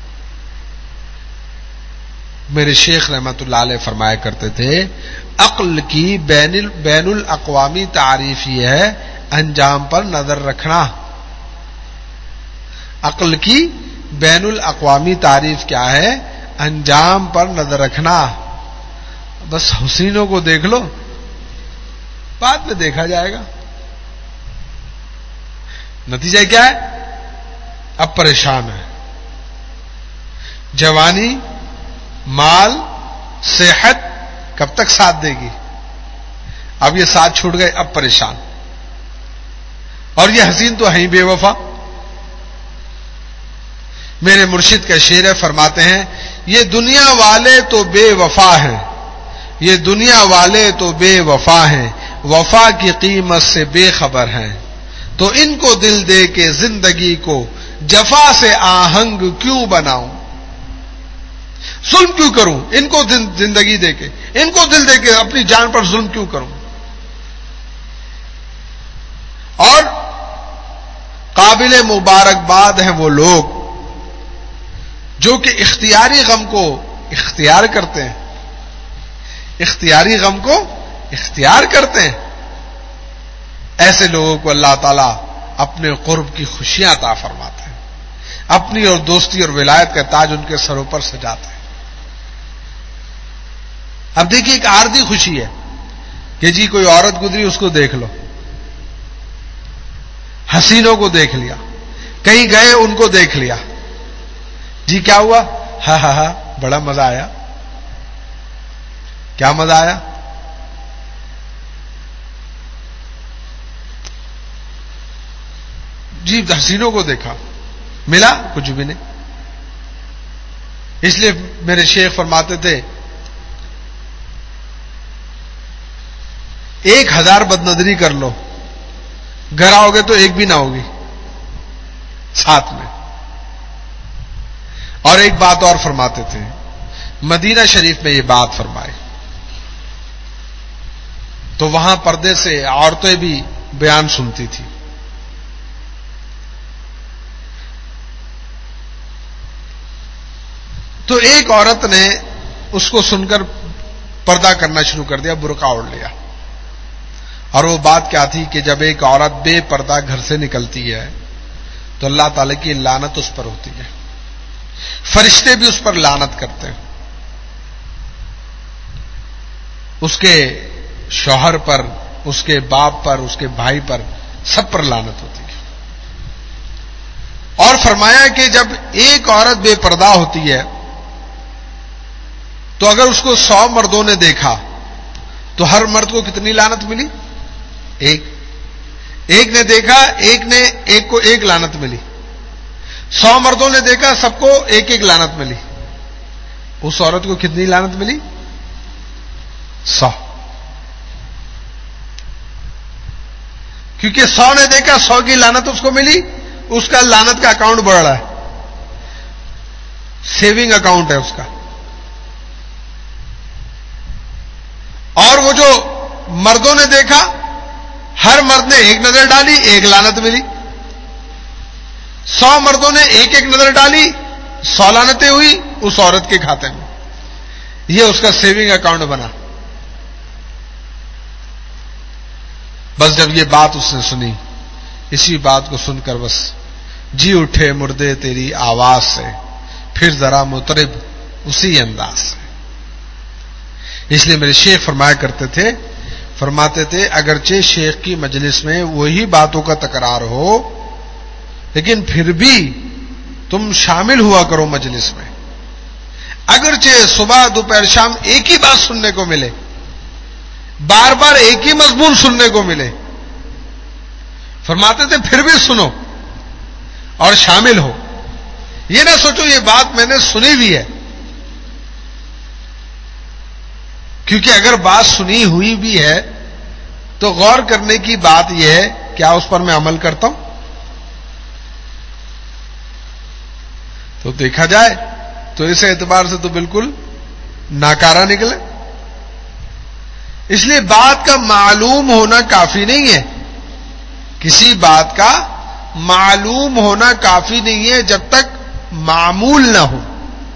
[SPEAKER 1] میرے شیخ رحمت اللہ علیہ فرمایا کرتے تھے عقل کی بین بین الاقوامی تعریف یہ ہے انجام پر نظر رکھنا. عقل کی بین الاقوامی تعریف کیا ہے؟ انجام پر نظر رکھنا. بس حسینوں کو دیکھ لو، بعد میں دیکھا جائے گا. نتیجہ کیا ہے؟ اب پریشان ہے. جوانی، مال، صحت کب تک ساتھ دے گی؟ اب یہ ساتھ چھوٹ گئے، اب پریشان. اور یہ حسین تو ہیں بے وفا. میرے مرشد کا شعر ہے، فرماتے ہیں یہ دنیا والے تو بے وفا ہیں، یہ دنیا والے تو بے وفا ہیں، وفا کی قیمت سے بے خبر ہیں، تو ان کو دل دے کے زندگی کو جفا سے آہنگ کیوں بناؤں؟ ظلم کیوں کروں ان کو زندگی دے کے، ان کو دل دے کے اپنی جان پر ظلم کیوں کروں؟ اور قابل مبارکباد ہیں وہ لوگ جو کہ اختیاری غم کو اختیار کرتے ہیں، اختیاری غم کو اختیار کرتے ہیں. ایسے لوگوں کو اللہ تعالیٰ اپنے قرب کی خوشیاں عطا فرماتے ہیں، اپنی اور دوستی اور ولایت کا تاج ان کے سروں پر سجاتے ہیں. اب دیکھیے ایک عارضی خوشی ہے کہ جی کوئی عورت گزری اس کو دیکھ لو، حسینوں کو دیکھ لیا، کہیں گئے ان کو دیکھ لیا، جی کیا ہوا؟ ہاں ہاں ہاں بڑا مزہ آیا. کیا مزہ آیا؟ جی حسینوں کو دیکھا، ملا کچھ بھی نہیں. اس لیے میرے شیخ فرماتے تھے ایک ہزار بد نظری کر لو، گھر آؤ گے تو ایک بھی نہ ہوگی ساتھ میں. اور ایک بات اور فرماتے تھے، مدینہ شریف میں یہ بات فرمائے تو وہاں پردے سے عورتیں بھی بیان سنتی تھی. تو ایک عورت نے اس کو سن کر پردہ کرنا شروع کر دیا، برقع اوڑھ لیا. اور وہ بات کیا تھی کہ جب ایک عورت بے پردہ گھر سے نکلتی ہے تو اللہ تعالی کی لعنت اس پر ہوتی ہے، فرشتے بھی اس پر لعنت کرتے ہیں، اس کے شوہر پر، اس کے باپ پر، اس کے بھائی پر، سب پر لعنت ہوتی ہے. اور فرمایا کہ جب ایک عورت بے پردہ ہوتی ہے تو اگر اس کو سو مردوں نے دیکھا تو ہر مرد کو کتنی لعنت ملی؟ ایک. ایک نے دیکھا ایک نے ایک کو ایک لعنت ملی. سو مردوں نے دیکھا سب کو ایک ایک لعنت ملی. اس عورت کو کتنی لعنت ملی؟ سو. کیونکہ سو نے دیکھا سو کی لعنت اس کو ملی، اس کا لعنت کا اکاؤنٹ بڑھ رہا ہے، سیونگ اکاؤنٹ ہے اس کا. اور وہ جو مردوں نے دیکھا ہر مرد نے ایک نظر ڈالی ایک لعنت ملی. سو مردوں نے ایک ایک نظر ڈالی سو لعنتیں ہوئی اس عورت کے کھاتے میں. یہ اس کا سیونگ اکاؤنٹ بنا. بس جب یہ بات اس نے سنی، اسی بات کو سن کر بس جی اٹھے مردے تیری آواز سے، پھر ذرا مطرب اسی انداز سے. اس لیے میرے شیخ فرمایا کرتے تھے فرماتے تھے اگرچہ شیخ کی مجلس میں وہی باتوں کا تکرار ہو لیکن پھر بھی تم شامل ہوا کرو مجلس میں. اگرچہ صبح دوپہر شام ایک ہی بات سننے کو ملے، بار بار ایک ہی مضمون سننے کو ملے، فرماتے تھے پھر بھی سنو اور شامل ہو. یہ نہ سوچو یہ بات میں نے سنی بھی ہے، کیونکہ اگر بات سنی ہوئی بھی ہے تو غور کرنے کی بات یہ ہے کیا اس پر میں عمل کرتا ہوں؟ تو دیکھا جائے تو اس اعتبار سے تو بالکل ناکارہ نکلے. اس لیے بات کا معلوم ہونا کافی نہیں ہے، کسی بات کا معلوم ہونا کافی نہیں ہے جب تک معمول نہ ہو.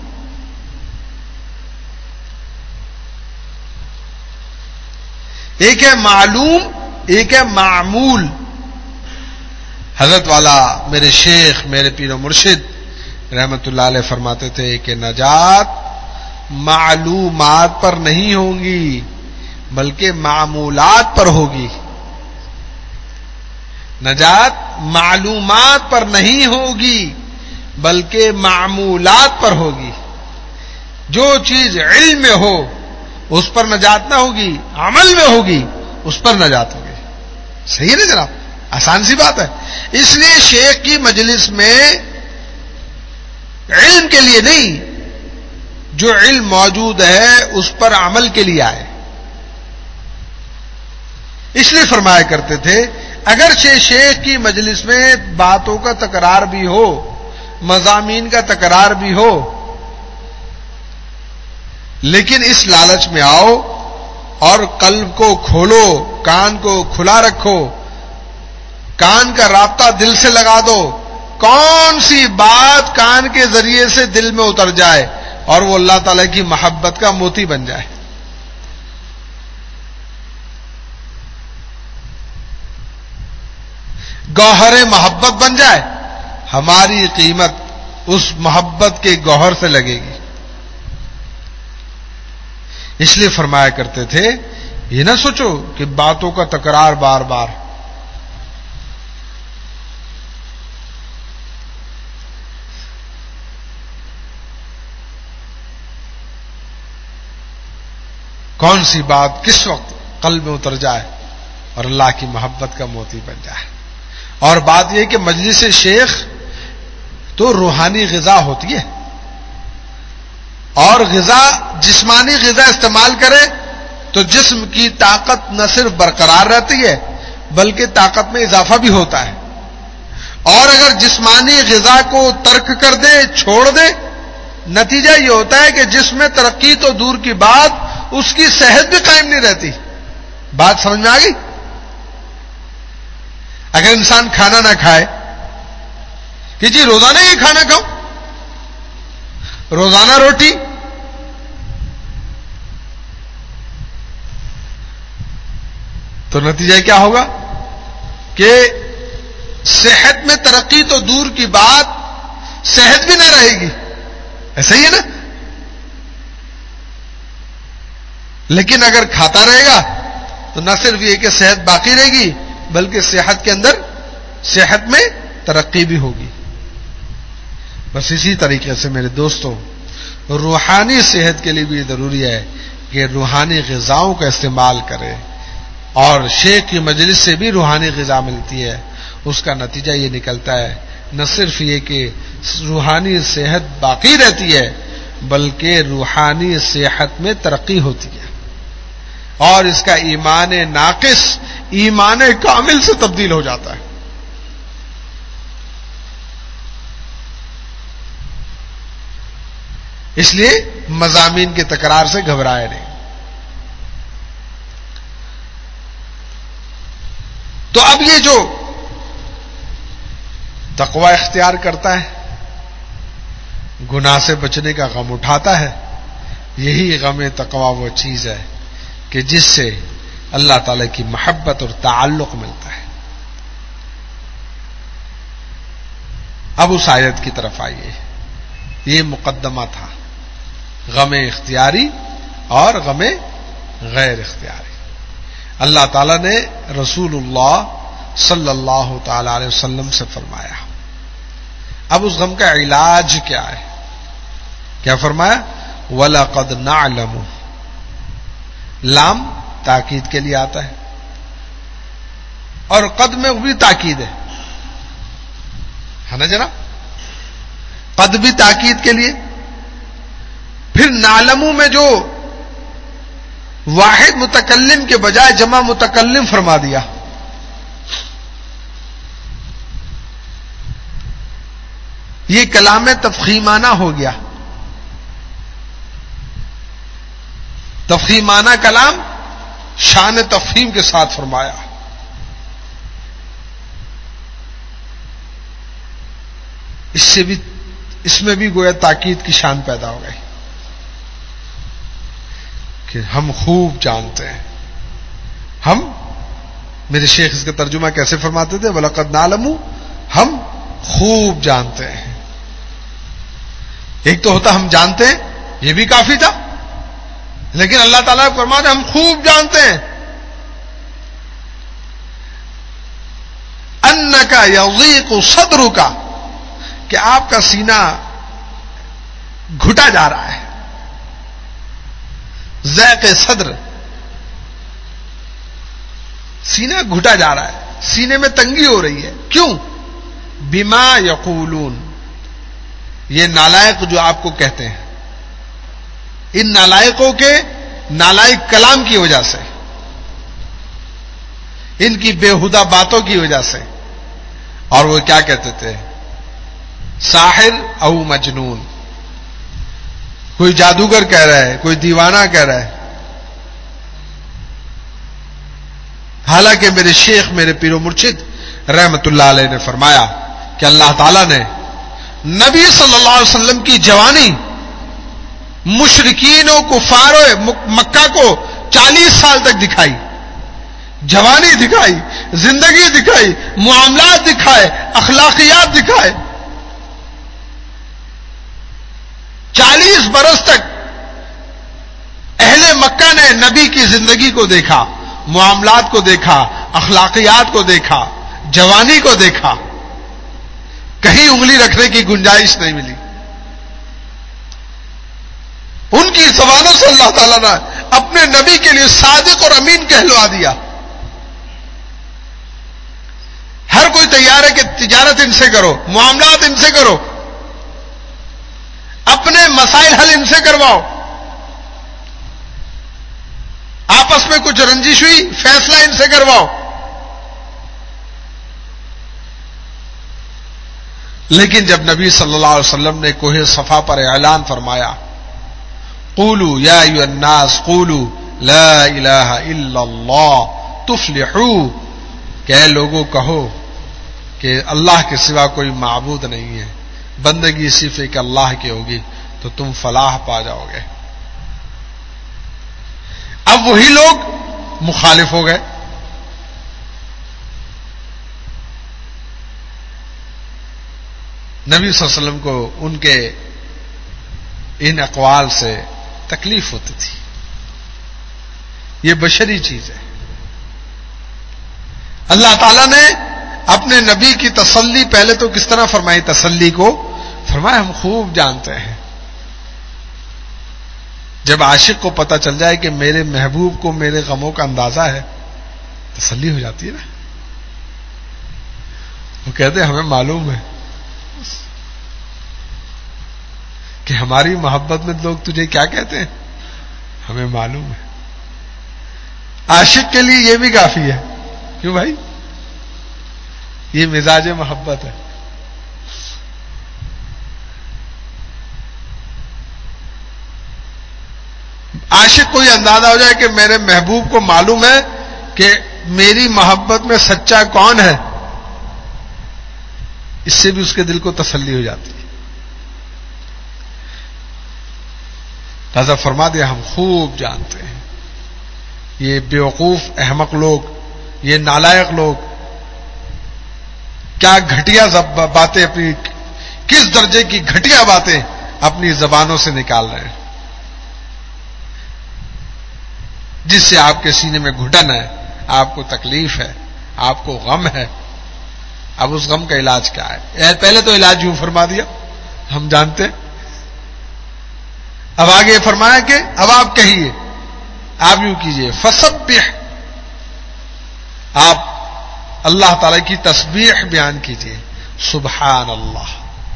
[SPEAKER 1] ایک ہے معلوم ایک ہے معمول. حضرت والا میرے شیخ میرے پیر و مرشد رحمت اللہ علیہ فرماتے تھے کہ نجات معلومات پر نہیں ہوگی بلکہ معمولات پر ہوگی. نجات معلومات پر نہیں ہوگی بلکہ معمولات پر ہوگی. جو چیز علم میں ہو اس پر نجات نہ ہوگی، عمل میں ہوگی اس پر نجات ہوگی. صحیح ہے نا جناب؟ آسان سی بات ہے. اس لیے شیخ کی مجلس میں علم کے لیے نہیں، جو علم موجود ہے اس پر عمل کے لیے آئے. اس لیے فرمایا کرتے تھے اگرچہ شیخ کی مجلس میں باتوں کا تکرار بھی ہو، مضامین کا تکرار بھی ہو، لیکن اس لالچ میں آؤ اور قلب کو کھولو، کان کو کھلا رکھو، کان کا رابطہ دل سے لگا دو. کون سی بات کان کے ذریعے سے دل میں اتر جائے اور وہ اللہ تعالی کی محبت کا موتی بن جائے. گوہر محبت بن جائے، ہماری قیمت اس محبت کے گوہر سے لگے گی. اس لیے فرمایا کرتے تھے یہ نہ سوچو کہ باتوں کا تکرار بار بار. کون سی بات کس وقت قلب میں اتر جائے اور اللہ کی محبت کا موتی بن جائے. اور بات یہ کہ مجلس شیخ تو روحانی غذا ہوتی ہے، اور غذا جسمانی غذا استعمال کرے تو جسم کی طاقت نہ صرف برقرار رہتی ہے بلکہ طاقت میں اضافہ بھی ہوتا ہے. اور اگر جسمانی غذا کو ترک کر دے، چھوڑ دے، نتیجہ یہ ہوتا ہے کہ جسم میں ترقی تو دور کی بات اس کی صحت بھی قائم نہیں رہتی. بات سمجھ میں آ گئی؟ اگر انسان کھانا نہ کھائے کہ جی روزانہ یہ کھانا کھاؤ، روزانہ روٹی، تو نتیجہ کیا ہوگا کہ صحت میں ترقی تو دور کی بات صحت بھی نہ رہے گی. ایسا ہی ہے نا؟ لیکن اگر کھاتا رہے گا تو نہ صرف یہ کہ صحت باقی رہے گی بلکہ صحت کے اندر صحت میں ترقی بھی ہوگی. بس اسی طریقے سے میرے دوستوں روحانی صحت کے لیے بھی ضروری ہے کہ روحانی غذاؤں کا استعمال کرے, اور شیخ کی مجلس سے بھی روحانی غذا ملتی ہے. اس کا نتیجہ یہ نکلتا ہے نہ صرف یہ کہ روحانی صحت باقی رہتی ہے بلکہ روحانی صحت میں ترقی ہوتی ہے, اور اس کا ایمان ناقص ایمان کامل سے تبدیل ہو جاتا ہے. اس لیے مضامین کی تکرار سے گھبرائے نہیں. تو اب یہ جو تقوی اختیار کرتا ہے, گناہ سے بچنے کا غم اٹھاتا ہے, یہی غم تقوی وہ چیز ہے کہ جس سے اللہ تعالی کی محبت اور تعلق ملتا ہے. اب اس آیت کی طرف آئیے. یہ مقدمہ تھا غم اختیاری اور غم غیر اختیاری. اللہ تعالی نے رسول اللہ صلی اللہ تعالی علیہ وسلم سے فرمایا. اب اس غم کا علاج کیا ہے؟ کیا فرمایا؟ وَلَقَدْ نَعْلَمُ. لام تاکید کے لیے آتا ہے اور قد میں بھی تاکید ہے ہے نا جناب. قد بھی تاکید کے لیے, پھر نعلمو میں جو واحد متکلم کے بجائے جمع متکلم فرما دیا. یہ کلام تفخیمانہ ہو گیا. تفخیمانہ کلام شان تفخیم کے ساتھ فرمایا. اس سے بھی اس میں بھی گویا تاکید کی شان پیدا ہو گئی کہ ہم خوب جانتے ہیں. ہم میرے شیخ اس کا ترجمہ کیسے فرماتے تھے؟ وَلَقَدْ نَعْلَمُ, ہم خوب جانتے ہیں. ایک تو ہوتا ہم جانتے ہیں, یہ بھی کافی تھا, لیکن اللہ تعالیٰ نے فرمایا ہم خوب جانتے ہیں. أَنَّكَ يَضِيقُ صَدْرُكَ, کہ آپ کا سینہ گھٹا جا رہا ہے. ضیق صدر, سینہ گھٹا جا رہا ہے, سینے میں تنگی ہو رہی ہے. کیوں؟ بما یقولون, یہ نالائق جو آپ کو کہتے ہیں, ان نالائقوں کے نالائق کلام کی وجہ سے, ان کی بےہودہ باتوں کی وجہ سے. اور وہ کیا کہتے تھے؟ ساحر او مجنون, کوئی جادوگر کہہ رہا ہے, کوئی دیوانہ کہہ رہا ہے. حالانکہ میرے شیخ میرے پیر و مرشد رحمت اللہ علیہ نے فرمایا کہ اللہ تعالیٰ نے نبی صلی اللہ علیہ وسلم کی جوانی مشرکین و کفاروں مکہ کو چالیس سال تک دکھائی. جوانی دکھائی, زندگی دکھائی, معاملات دکھائے, اخلاقیات دکھائے. چالیس برس تک اہل مکہ نے نبی کی زندگی کو دیکھا, معاملات کو دیکھا, اخلاقیات کو دیکھا, جوانی کو دیکھا. کہیں انگلی رکھنے کی گنجائش نہیں ملی. ان کی زبانوں سے اللہ تعالیٰ نے اپنے نبی کے لیے صادق اور امین کہلوا دیا. ہر کوئی تیار ہے کہ تجارت ان سے کرو, معاملات ان سے کرو, اپنے مسائل حل ان سے کرواؤ. آپس میں کچھ رنجش ہوئی, فیصلہ ان سے کرواؤ. لیکن جب نبی صلی اللہ علیہ وسلم نے کوہ صفا پر اعلان فرمایا, قولوا یا ایھا الناس قولوا لا الہ الا اللہ تفلحوا, کہ اے لوگوں کہو کہ اللہ کے سوا کوئی معبود نہیں ہے, بندگی صرف ایک اللہ کی ہوگی تو تم فلاح پا جاؤ گے. اب وہی لوگ مخالف ہو گئے. نبی صلی اللہ علیہ وسلم کو ان کے ان اقوال سے تکلیف ہوتی تھی. یہ بشری چیز ہے. اللہ تعالیٰ نے اپنے نبی کی تسلی پہلے تو کس طرح فرمائی؟ تسلی کو فرمایا ہم خوب جانتے ہیں. جب عاشق کو پتہ چل جائے کہ میرے محبوب کو میرے غموں کا اندازہ ہے تسلی ہو جاتی ہے نا. وہ کہتے ہیں ہمیں معلوم ہے کہ ہماری محبت میں لوگ تجھے کیا کہتے ہیں, ہمیں معلوم ہے. عاشق کے لیے یہ بھی کافی ہے. کیوں بھائی؟ یہ مزاج محبت ہے. عاشق کو یہ اندازہ ہو جائے کہ میرے محبوب کو معلوم ہے کہ میری محبت میں سچا کون ہے, اس سے بھی اس کے دل کو تسلی ہو جاتی ہے. لہذا فرما دیا ہم خوب جانتے ہیں یہ بیوقوف احمق لوگ, یہ نالائق لوگ کیا گھٹیا باتیں اپنی, کس درجے کی گھٹیا باتیں اپنی زبانوں سے نکال رہے ہیں, جس سے آپ کے سینے میں گھٹن ہے, آپ کو تکلیف ہے, آپ کو غم ہے. اب اس غم کا علاج کیا ہے؟ پہلے تو علاج یوں فرما دیا ہم جانتے ہیں. اب آگے فرمایا کہ اب آپ کہیے, آپ یوں کیجئے فسبح, آپ اللہ تعالی کی تسبیح بیان کیجئے. سبحان اللہ,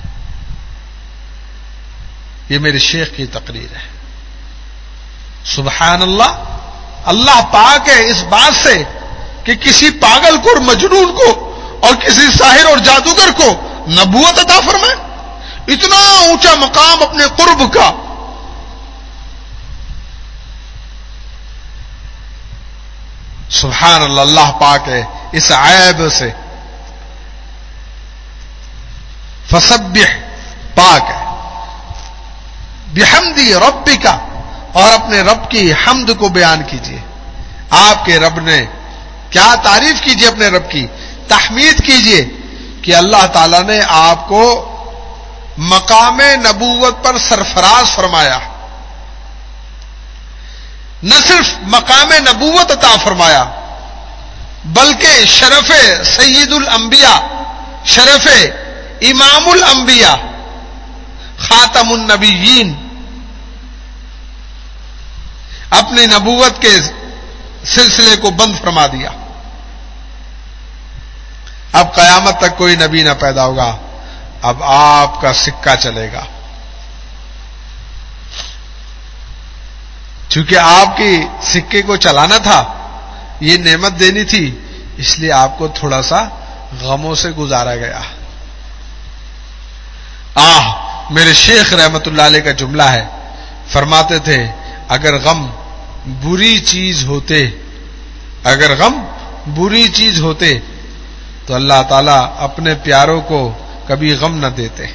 [SPEAKER 1] یہ میرے شیخ کی تقریر ہے. سبحان اللہ, اللہ پاک ہے اس بات سے کہ کسی پاگل کو اور مجنون کو اور کسی ساحر اور جادوگر کو نبوت عطا فرمائے. اتنا اونچا مقام اپنے قرب کا. سبحان اللہ, اللہ پاک ہے اس عیب سے. فسبح, پاک ہے. بحمدی ربک, اور اپنے رب کی حمد کو بیان کیجیے. آپ کے رب نے کیا تعریف کیجیے, اپنے رب کی تحمید کیجیے کہ اللہ تعالی نے آپ کو مقام نبوت پر سرفراز فرمایا. نہ صرف مقام نبوت عطا فرمایا بلکہ شرف سید الانبیاء, شرف امام الانبیاء, خاتم النبیین, اپنی نبوت کے سلسلے کو بند فرما دیا. اب قیامت تک کوئی نبی نہ پیدا ہوگا, اب آپ کا سکہ چلے گا. چونکہ آپ کی سکے کو چلانا تھا, یہ نعمت دینی تھی, اس لیے آپ کو تھوڑا سا غموں سے گزارا گیا. آہ, میرے شیخ رحمت اللہ علیہ کا جملہ ہے, فرماتے تھے اگر غم بری چیز ہوتے, اگر غم بری چیز ہوتے تو اللہ تعالیٰ اپنے پیاروں کو کبھی غم نہ دیتے.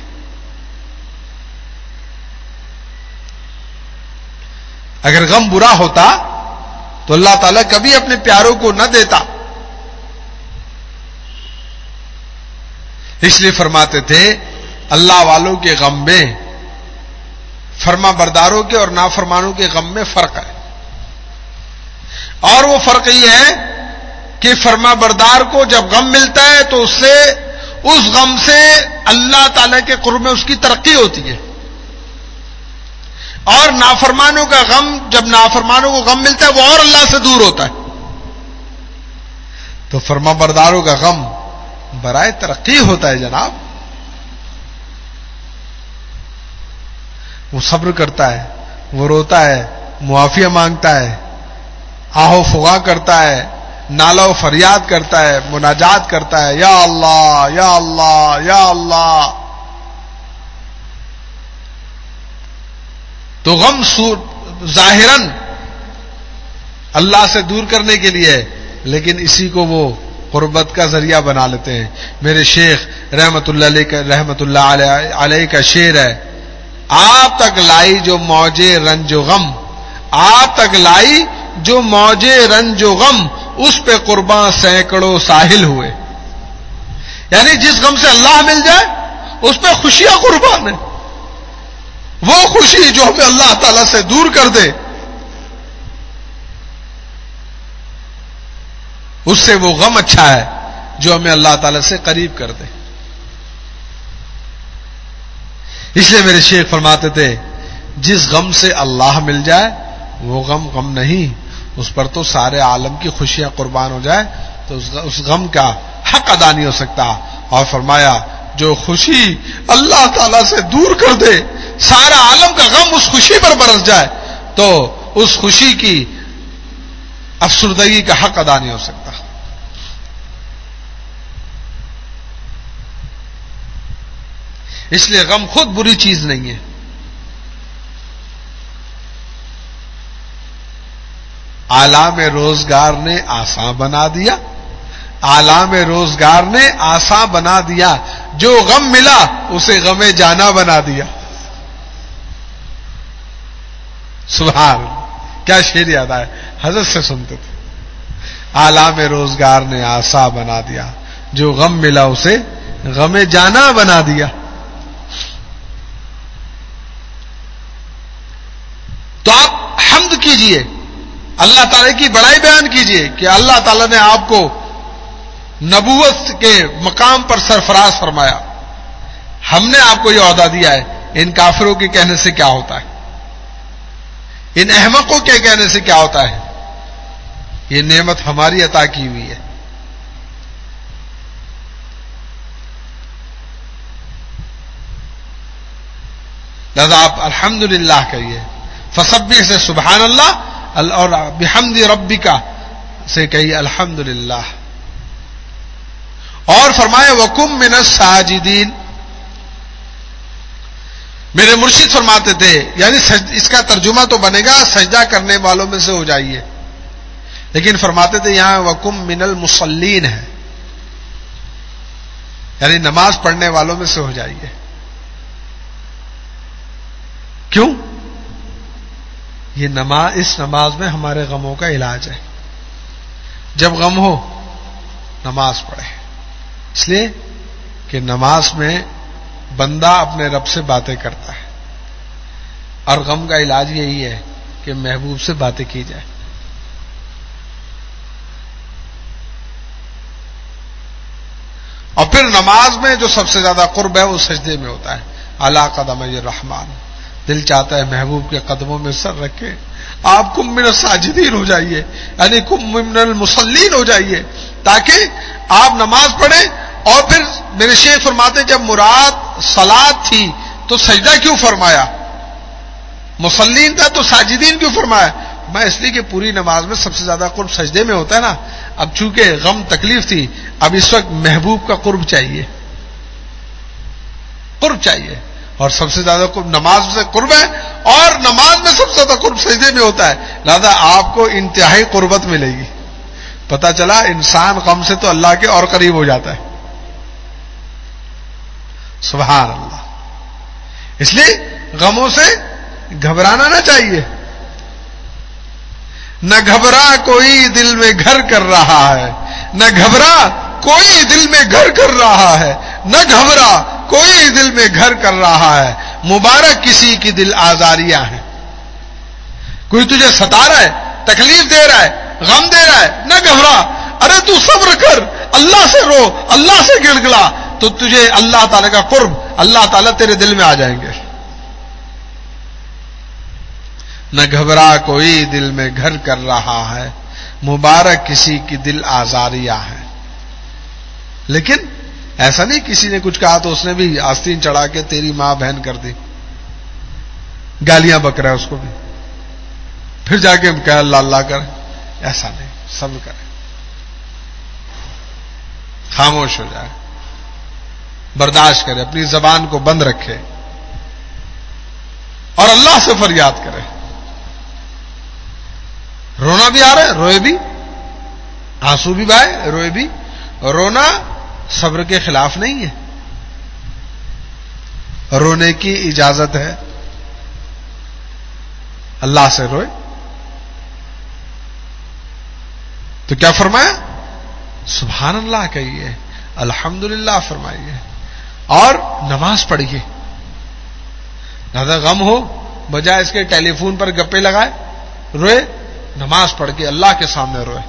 [SPEAKER 1] اگر غم برا ہوتا تو اللہ تعالیٰ کبھی اپنے پیاروں کو نہ دیتا. اس لیے فرماتے تھے اللہ والوں کے غم میں فرما برداروں کے اور نافرمانوں کے غم میں فرق ہے. اور وہ فرق یہ ہے کہ فرما بردار کو جب غم ملتا ہے تو اس سے اس غم سے اللہ تعالیٰ کے قرب میں اس کی ترقی ہوتی ہے, اور نافرمانوں کا غم, جب نافرمانوں کو غم ملتا ہے وہ اور اللہ سے دور ہوتا ہے. تو فرما برداروں کا غم برائے ترقی ہوتا ہے جناب. وہ صبر کرتا ہے, وہ روتا ہے, معافی مانگتا ہے, آہو فغا کرتا ہے, نالہ و فریاد کرتا ہے, مناجات کرتا ہے, یا اللہ یا اللہ یا اللہ. تو غم ظاہراً اللہ سے دور کرنے کے لیے ہے, لیکن اسی کو وہ قربت کا ذریعہ بنا لیتے ہیں. میرے شیخ رحمت اللہ علیہ کا رحمت اللہ علیہ کا شعر ہے, آپ تک لائی جو موجے رنج و غم, آپ تک لائی جو موجے رنج و غم, اس پہ قرباں سینکڑوں ساحل ہوئے. یعنی جس غم سے اللہ مل جائے اس پہ خوشیاں قربان ہیں. وہ خوشی جو ہمیں اللہ تعالی سے دور کر دے, اس سے وہ غم اچھا ہے جو ہمیں اللہ تعالی سے قریب کر دے. اس لیے میرے شیخ فرماتے تھے جس غم سے اللہ مل جائے وہ غم غم نہیں، اس پر تو سارے عالم کی خوشیاں قربان ہو جائے تو اس غم کا حق ادا نہیں ہو سکتا. اور فرمایا جو خوشی اللہ تعالی سے دور کر دے، سارا عالم کا غم اس خوشی پر برس جائے تو اس خوشی کی افسردگی کا حق ادا نہیں ہو سکتا. اس لیے غم خود بری چیز نہیں ہے. آلام روزگار نے آسان بنا دیا، آلام روزگار نے آسان بنا دیا، جو غم ملا اسے غم جانا بنا دیا. سبحان اللہ، کیا شعر یاد آئے، حضرت سے سنتے تھے. آلام روزگار نے آسان بنا دیا، جو غم ملا اسے غم جانا بنا دیا. تو آپ حمد کیجئے، اللہ تعالی کی بڑائی بیان کیجئے کہ اللہ تعالی نے آپ کو نبوت کے مقام پر سرفراز فرمایا. ہم نے آپ کو یہ عہدہ دیا ہے. ان کافروں کے کہنے سے کیا ہوتا ہے، ان احمقوں کے کہنے سے کیا ہوتا ہے؟ یہ نعمت ہماری عطا کی ہوئی ہے. لہذا آپ الحمدللہ کہیے، فسبح سے سبحان اللہ اور بحمد ربک سے کہیے الحمدللہ. اور فرمائے وَقُم مِّنَ السَّاجِدِينَ. میرے مرشد فرماتے تھے، یعنی اس کا ترجمہ تو بنے گا سجدہ کرنے والوں میں سے ہو جائیے، لیکن فرماتے تھے یہاں وَقُم مِّنَ الْمُصَلِّينَ ہے، یعنی نماز پڑھنے والوں میں سے ہو جائیے. کیوں؟ یہ نماز، اس نماز میں ہمارے غموں کا علاج ہے. جب غم ہو نماز پڑھے، اس لیے کہ نماز میں بندہ اپنے رب سے باتیں کرتا ہے، اور غم کا علاج یہی ہے کہ محبوب سے باتیں کی جائے. اور پھر نماز میں جو سب سے زیادہ قرب ہے وہ سجدے میں ہوتا ہے. علی قدمی الرحمن، دل چاہتا ہے محبوب کے قدموں میں سر رکھے. آپ کم من الساجدین ہو جائیے، یعنی کم من المصلین ہو جائیے، تاکہ آپ نماز پڑھیں. اور پھر میرے شیخ فرماتے جب مراد صلاۃ تھی تو سجدہ کیوں فرمایا؟ مصلین تھا تو ساجدین کیوں فرمایا؟ میں اس لیے کہ پوری نماز میں سب سے زیادہ قرب سجدے میں ہوتا ہے نا. اب چونکہ غم تکلیف تھی، اب اس وقت محبوب کا قرب چاہیے، قرب چاہیے، اور سب سے زیادہ قرب نماز سے قرب ہے، اور نماز میں سب سے زیادہ قرب سجدے میں ہوتا ہے. لہذا آپ کو انتہائی قربت ملے گی. پتہ چلا انسان غم سے تو اللہ کے اور قریب ہو جاتا ہے. سبحان اللہ. اس لیے غموں سے گھبرانا نہ چاہیے. نہ گھبرا کوئی دل میں گھر کر رہا ہے، نہ گھبرا کوئی دل میں گھر کر رہا ہے، نہ گھبرا کوئی دل میں گھر کر رہا ہے، مبارک کسی کی دل آزاریاں ہیں. کوئی تجھے ستا رہا ہے، تکلیف دے رہا ہے، غم دے رہا ہے، نہ گھبرا. ارے تو صبر کر، اللہ سے رو، اللہ سے گڑ گڑا، تو تجھے اللہ تعالی کا قرب، اللہ تعالیٰ تیرے دل میں آ جائیں گے. نہ گھبرا کوئی دل میں گھر کر رہا ہے، مبارک کسی کی دل آزاریاں ہے. لیکن ایسا نہیں کسی نے کچھ کہا تو اس نے بھی آستین چڑھا کے تیری ماں بہن کر دی، گالیاں بک رہا ہے اس کو بھی، پھر جا کے کہا اللہ اللہ کر. ایسا نہیں، صبر کرے، خاموش ہو جائے، برداشت کرے، اپنی زبان کو بند رکھے اور اللہ سے فریاد کرے. رونا بھی آ رہا ہے، روئے بھی، آنسو بھی بہائے، روئے بھی. رونا صبر کے خلاف نہیں ہے، رونے کی اجازت ہے. اللہ سے روئے. تو کیا فرمایا؟ سبحان اللہ کہیے، الحمدللہ فرمائیے، اور نماز پڑھیے. زیادہ غم ہو بجائے اس کے ٹیلی فون پر گپے لگائے روئے، نماز پڑھ کے اللہ کے سامنے روئے.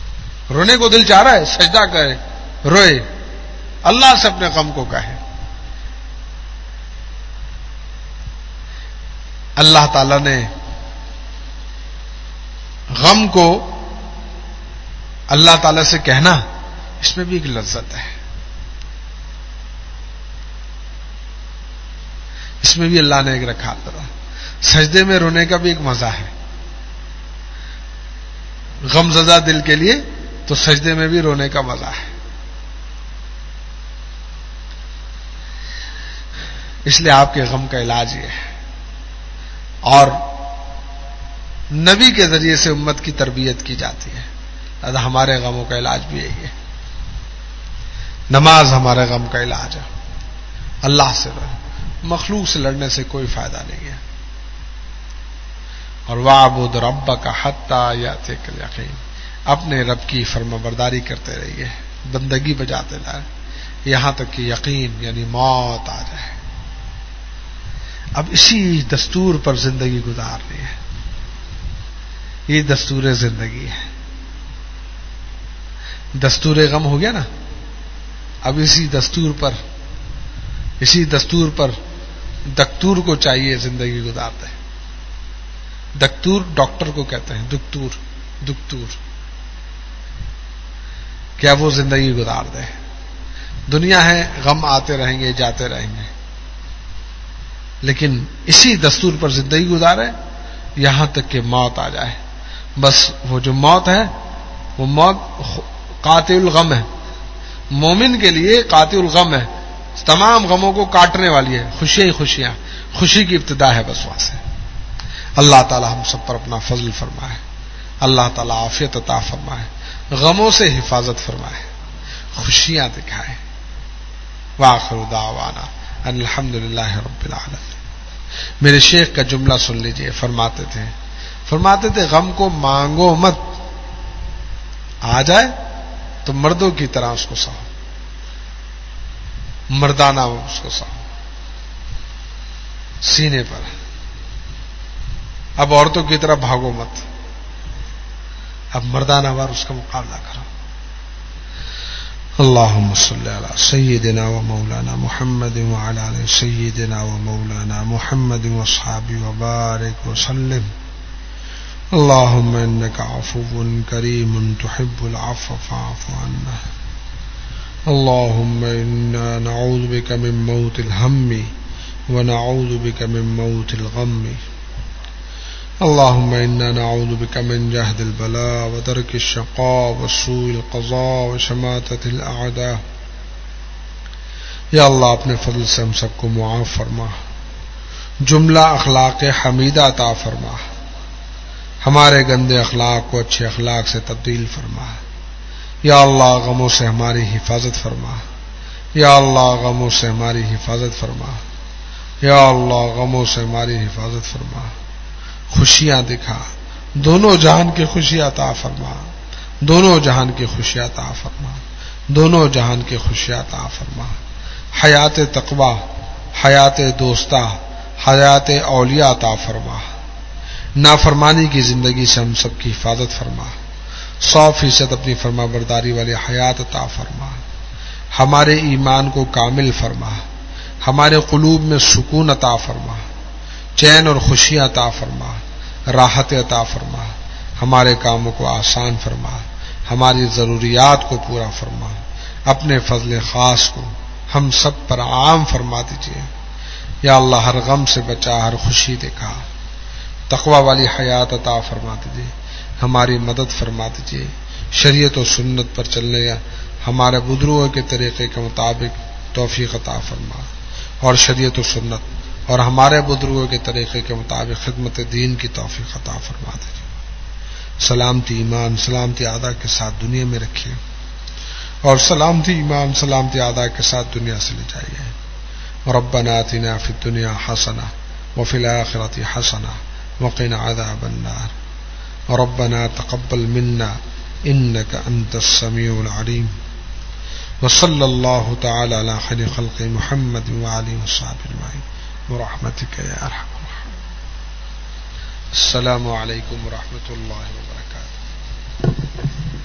[SPEAKER 1] رونے کو دل چاہ رہا ہے، سجدہ کرے، روئے، اللہ سے اپنے غم کو کہے. اللہ تعالی نے غم کو اللہ تعالی سے کہنا، اس میں بھی ایک لذت ہے، اس میں بھی اللہ نے ایک رکھا تھا۔ سجدے میں رونے کا بھی ایک مزہ ہے، غم زدہ دل کے لیے تو سجدے میں بھی رونے کا مزہ ہے۔ اس لیے آپ کے غم کا علاج یہ ہے، اور نبی کے ذریعے سے امت کی تربیت کی جاتی ہے، لہذا ہمارے غموں کا علاج بھی یہی ہے۔ نماز ہمارے غم کا علاج ہے، اللہ سے لڑ، مخلوق سے لڑنے سے کوئی فائدہ نہیں ہے۔ اور وَاعْبُدْ رَبَّكَ حَتَّى يَأْتِيَكَ الْيَقِينُ، اپنے رب کی فرما برداری کرتے رہیے، بندگی بجاتے رہے یہاں تک کہ یقین یعنی موت آ جائے۔ اب اسی دستور پر زندگی گزارنی ہے، یہ دستور زندگی ہے۔ دستور غم ہو گیا نا، اب اسی دستور پر اسی دستور پر دکتور کو چاہیے زندگی گزارتے ہیں۔ دکتور ڈاکٹر کو کہتے ہیں، دکتور دکتور کیا وہ زندگی گزار دے۔ دنیا ہے، غم آتے رہیں گے جاتے رہیں گے، لیکن اسی دستور پر زندگی گزارے یہاں تک کہ موت آ جائے۔ بس وہ جو موت ہے وہ موت قاطع الغم ہے، مومن کے لیے قاطع الغم ہے، تمام غموں کو کاٹنے والی ہے، خوشیاں ہی خوشیاں، خوشی کی ابتدا ہے بس وہاں سے۔ اللہ تعالی ہم سب پر اپنا فضل فرمائے، اللہ تعالی عافیت عطا فرمائے، غموں سے حفاظت فرمائے، خوشیاں دکھائے۔ وآخر دعوانا ان الحمدللہ رب العالمین۔ میرے شیخ کا جملہ سن لیجئے، فرماتے تھے فرماتے تھے غم کو مانگو مت، آ جائے تو مردوں کی طرح اس کو سہو، مردانہ اس کو سہو سینے پر۔ اب عورتوں کی طرح بھاگو مت، اب مردانہ وار اس کا مقابلہ کرو۔ اللهم صل على سيدنا ومولانا محمد وعلى آل سيدنا ومولانا محمد واصحابه وبارك وسلم۔ اللهم إنك عفو كريم تحب العفو فاعف عنا۔ اللهم إنا نعوذ بك من موت الهم ونعوذ بك من موت الغم۔ اللهم إنا نعوذ بك من جهد البلاء ودرك الشقاء وسوء القضاء وشماتة الأعداء۔ یا اللہ اپنے فضل سے ہم سب کو معاف فرما، جملہ اخلاق حمیدہ عطا فرما، ہمارے گندے اخلاق کو اچھے اخلاق سے تبدیل فرما۔ یا اللہ غموں سے ہماری حفاظت فرما، یا اللہ غموں سے ہماری حفاظت فرما، یا اللہ غموں سے ہماری حفاظت فرما۔ خوشیاں دکھا، دونوں جہان کی خوشیاں عطا فرما، دونوں جہان کی خوشیاں عطا فرما، دونوں جہان کی خوشیاں عطا فرما۔ حیات تقوی، حیات دوستہ، حیات اولیاء عطا فرما۔ نافرمانی کی زندگی سے ہم سب کی حفاظت فرما، سو فیصد اپنی فرما برداری والی حیات عطا فرما۔ ہمارے ایمان کو کامل فرما، ہمارے قلوب میں سکون عطا فرما، چین اور خوشی عطا فرما، راحت عطا فرما، ہمارے کاموں کو آسان فرما، ہماری ضروریات کو پورا فرما، اپنے فضل خاص کو ہم سب پر عام فرما دیجیے۔ یا اللہ ہر غم سے بچا، ہر خوشی دکھا، تقوی والی حیات عطا فرما دیجیے، ہماری مدد فرما دیجیے، شریعت و سنت پر چلنے یا ہمارے بزرگوں کے طریقے کے مطابق توفیق عطا فرما، اور شریعت و سنت اور ہمارے بزرگوں کے طریقے کے مطابق خدمت دین کی توفیق عطا فرما دیجیے۔ سلامتی ایمان سلامتی اعداء کے ساتھ دنیا میں رکھیے، اور سلامتی ایمان سلامتی اعداء کے ساتھ دنیا سے لے جائیے۔ ربنا آتنا فی الدنیا حسنہ وفی الآخرۃ حسنہ وقنا عذاب النار۔ ربنا تقبل منا انك انت السميع العليم، وصلى الله تعالى على خير خلق محمد وعلى وصحبه اجمعين برحمتك يا ارحم الراحمين۔ السلام علیکم ورحمۃ اللہ وبرکاتہ۔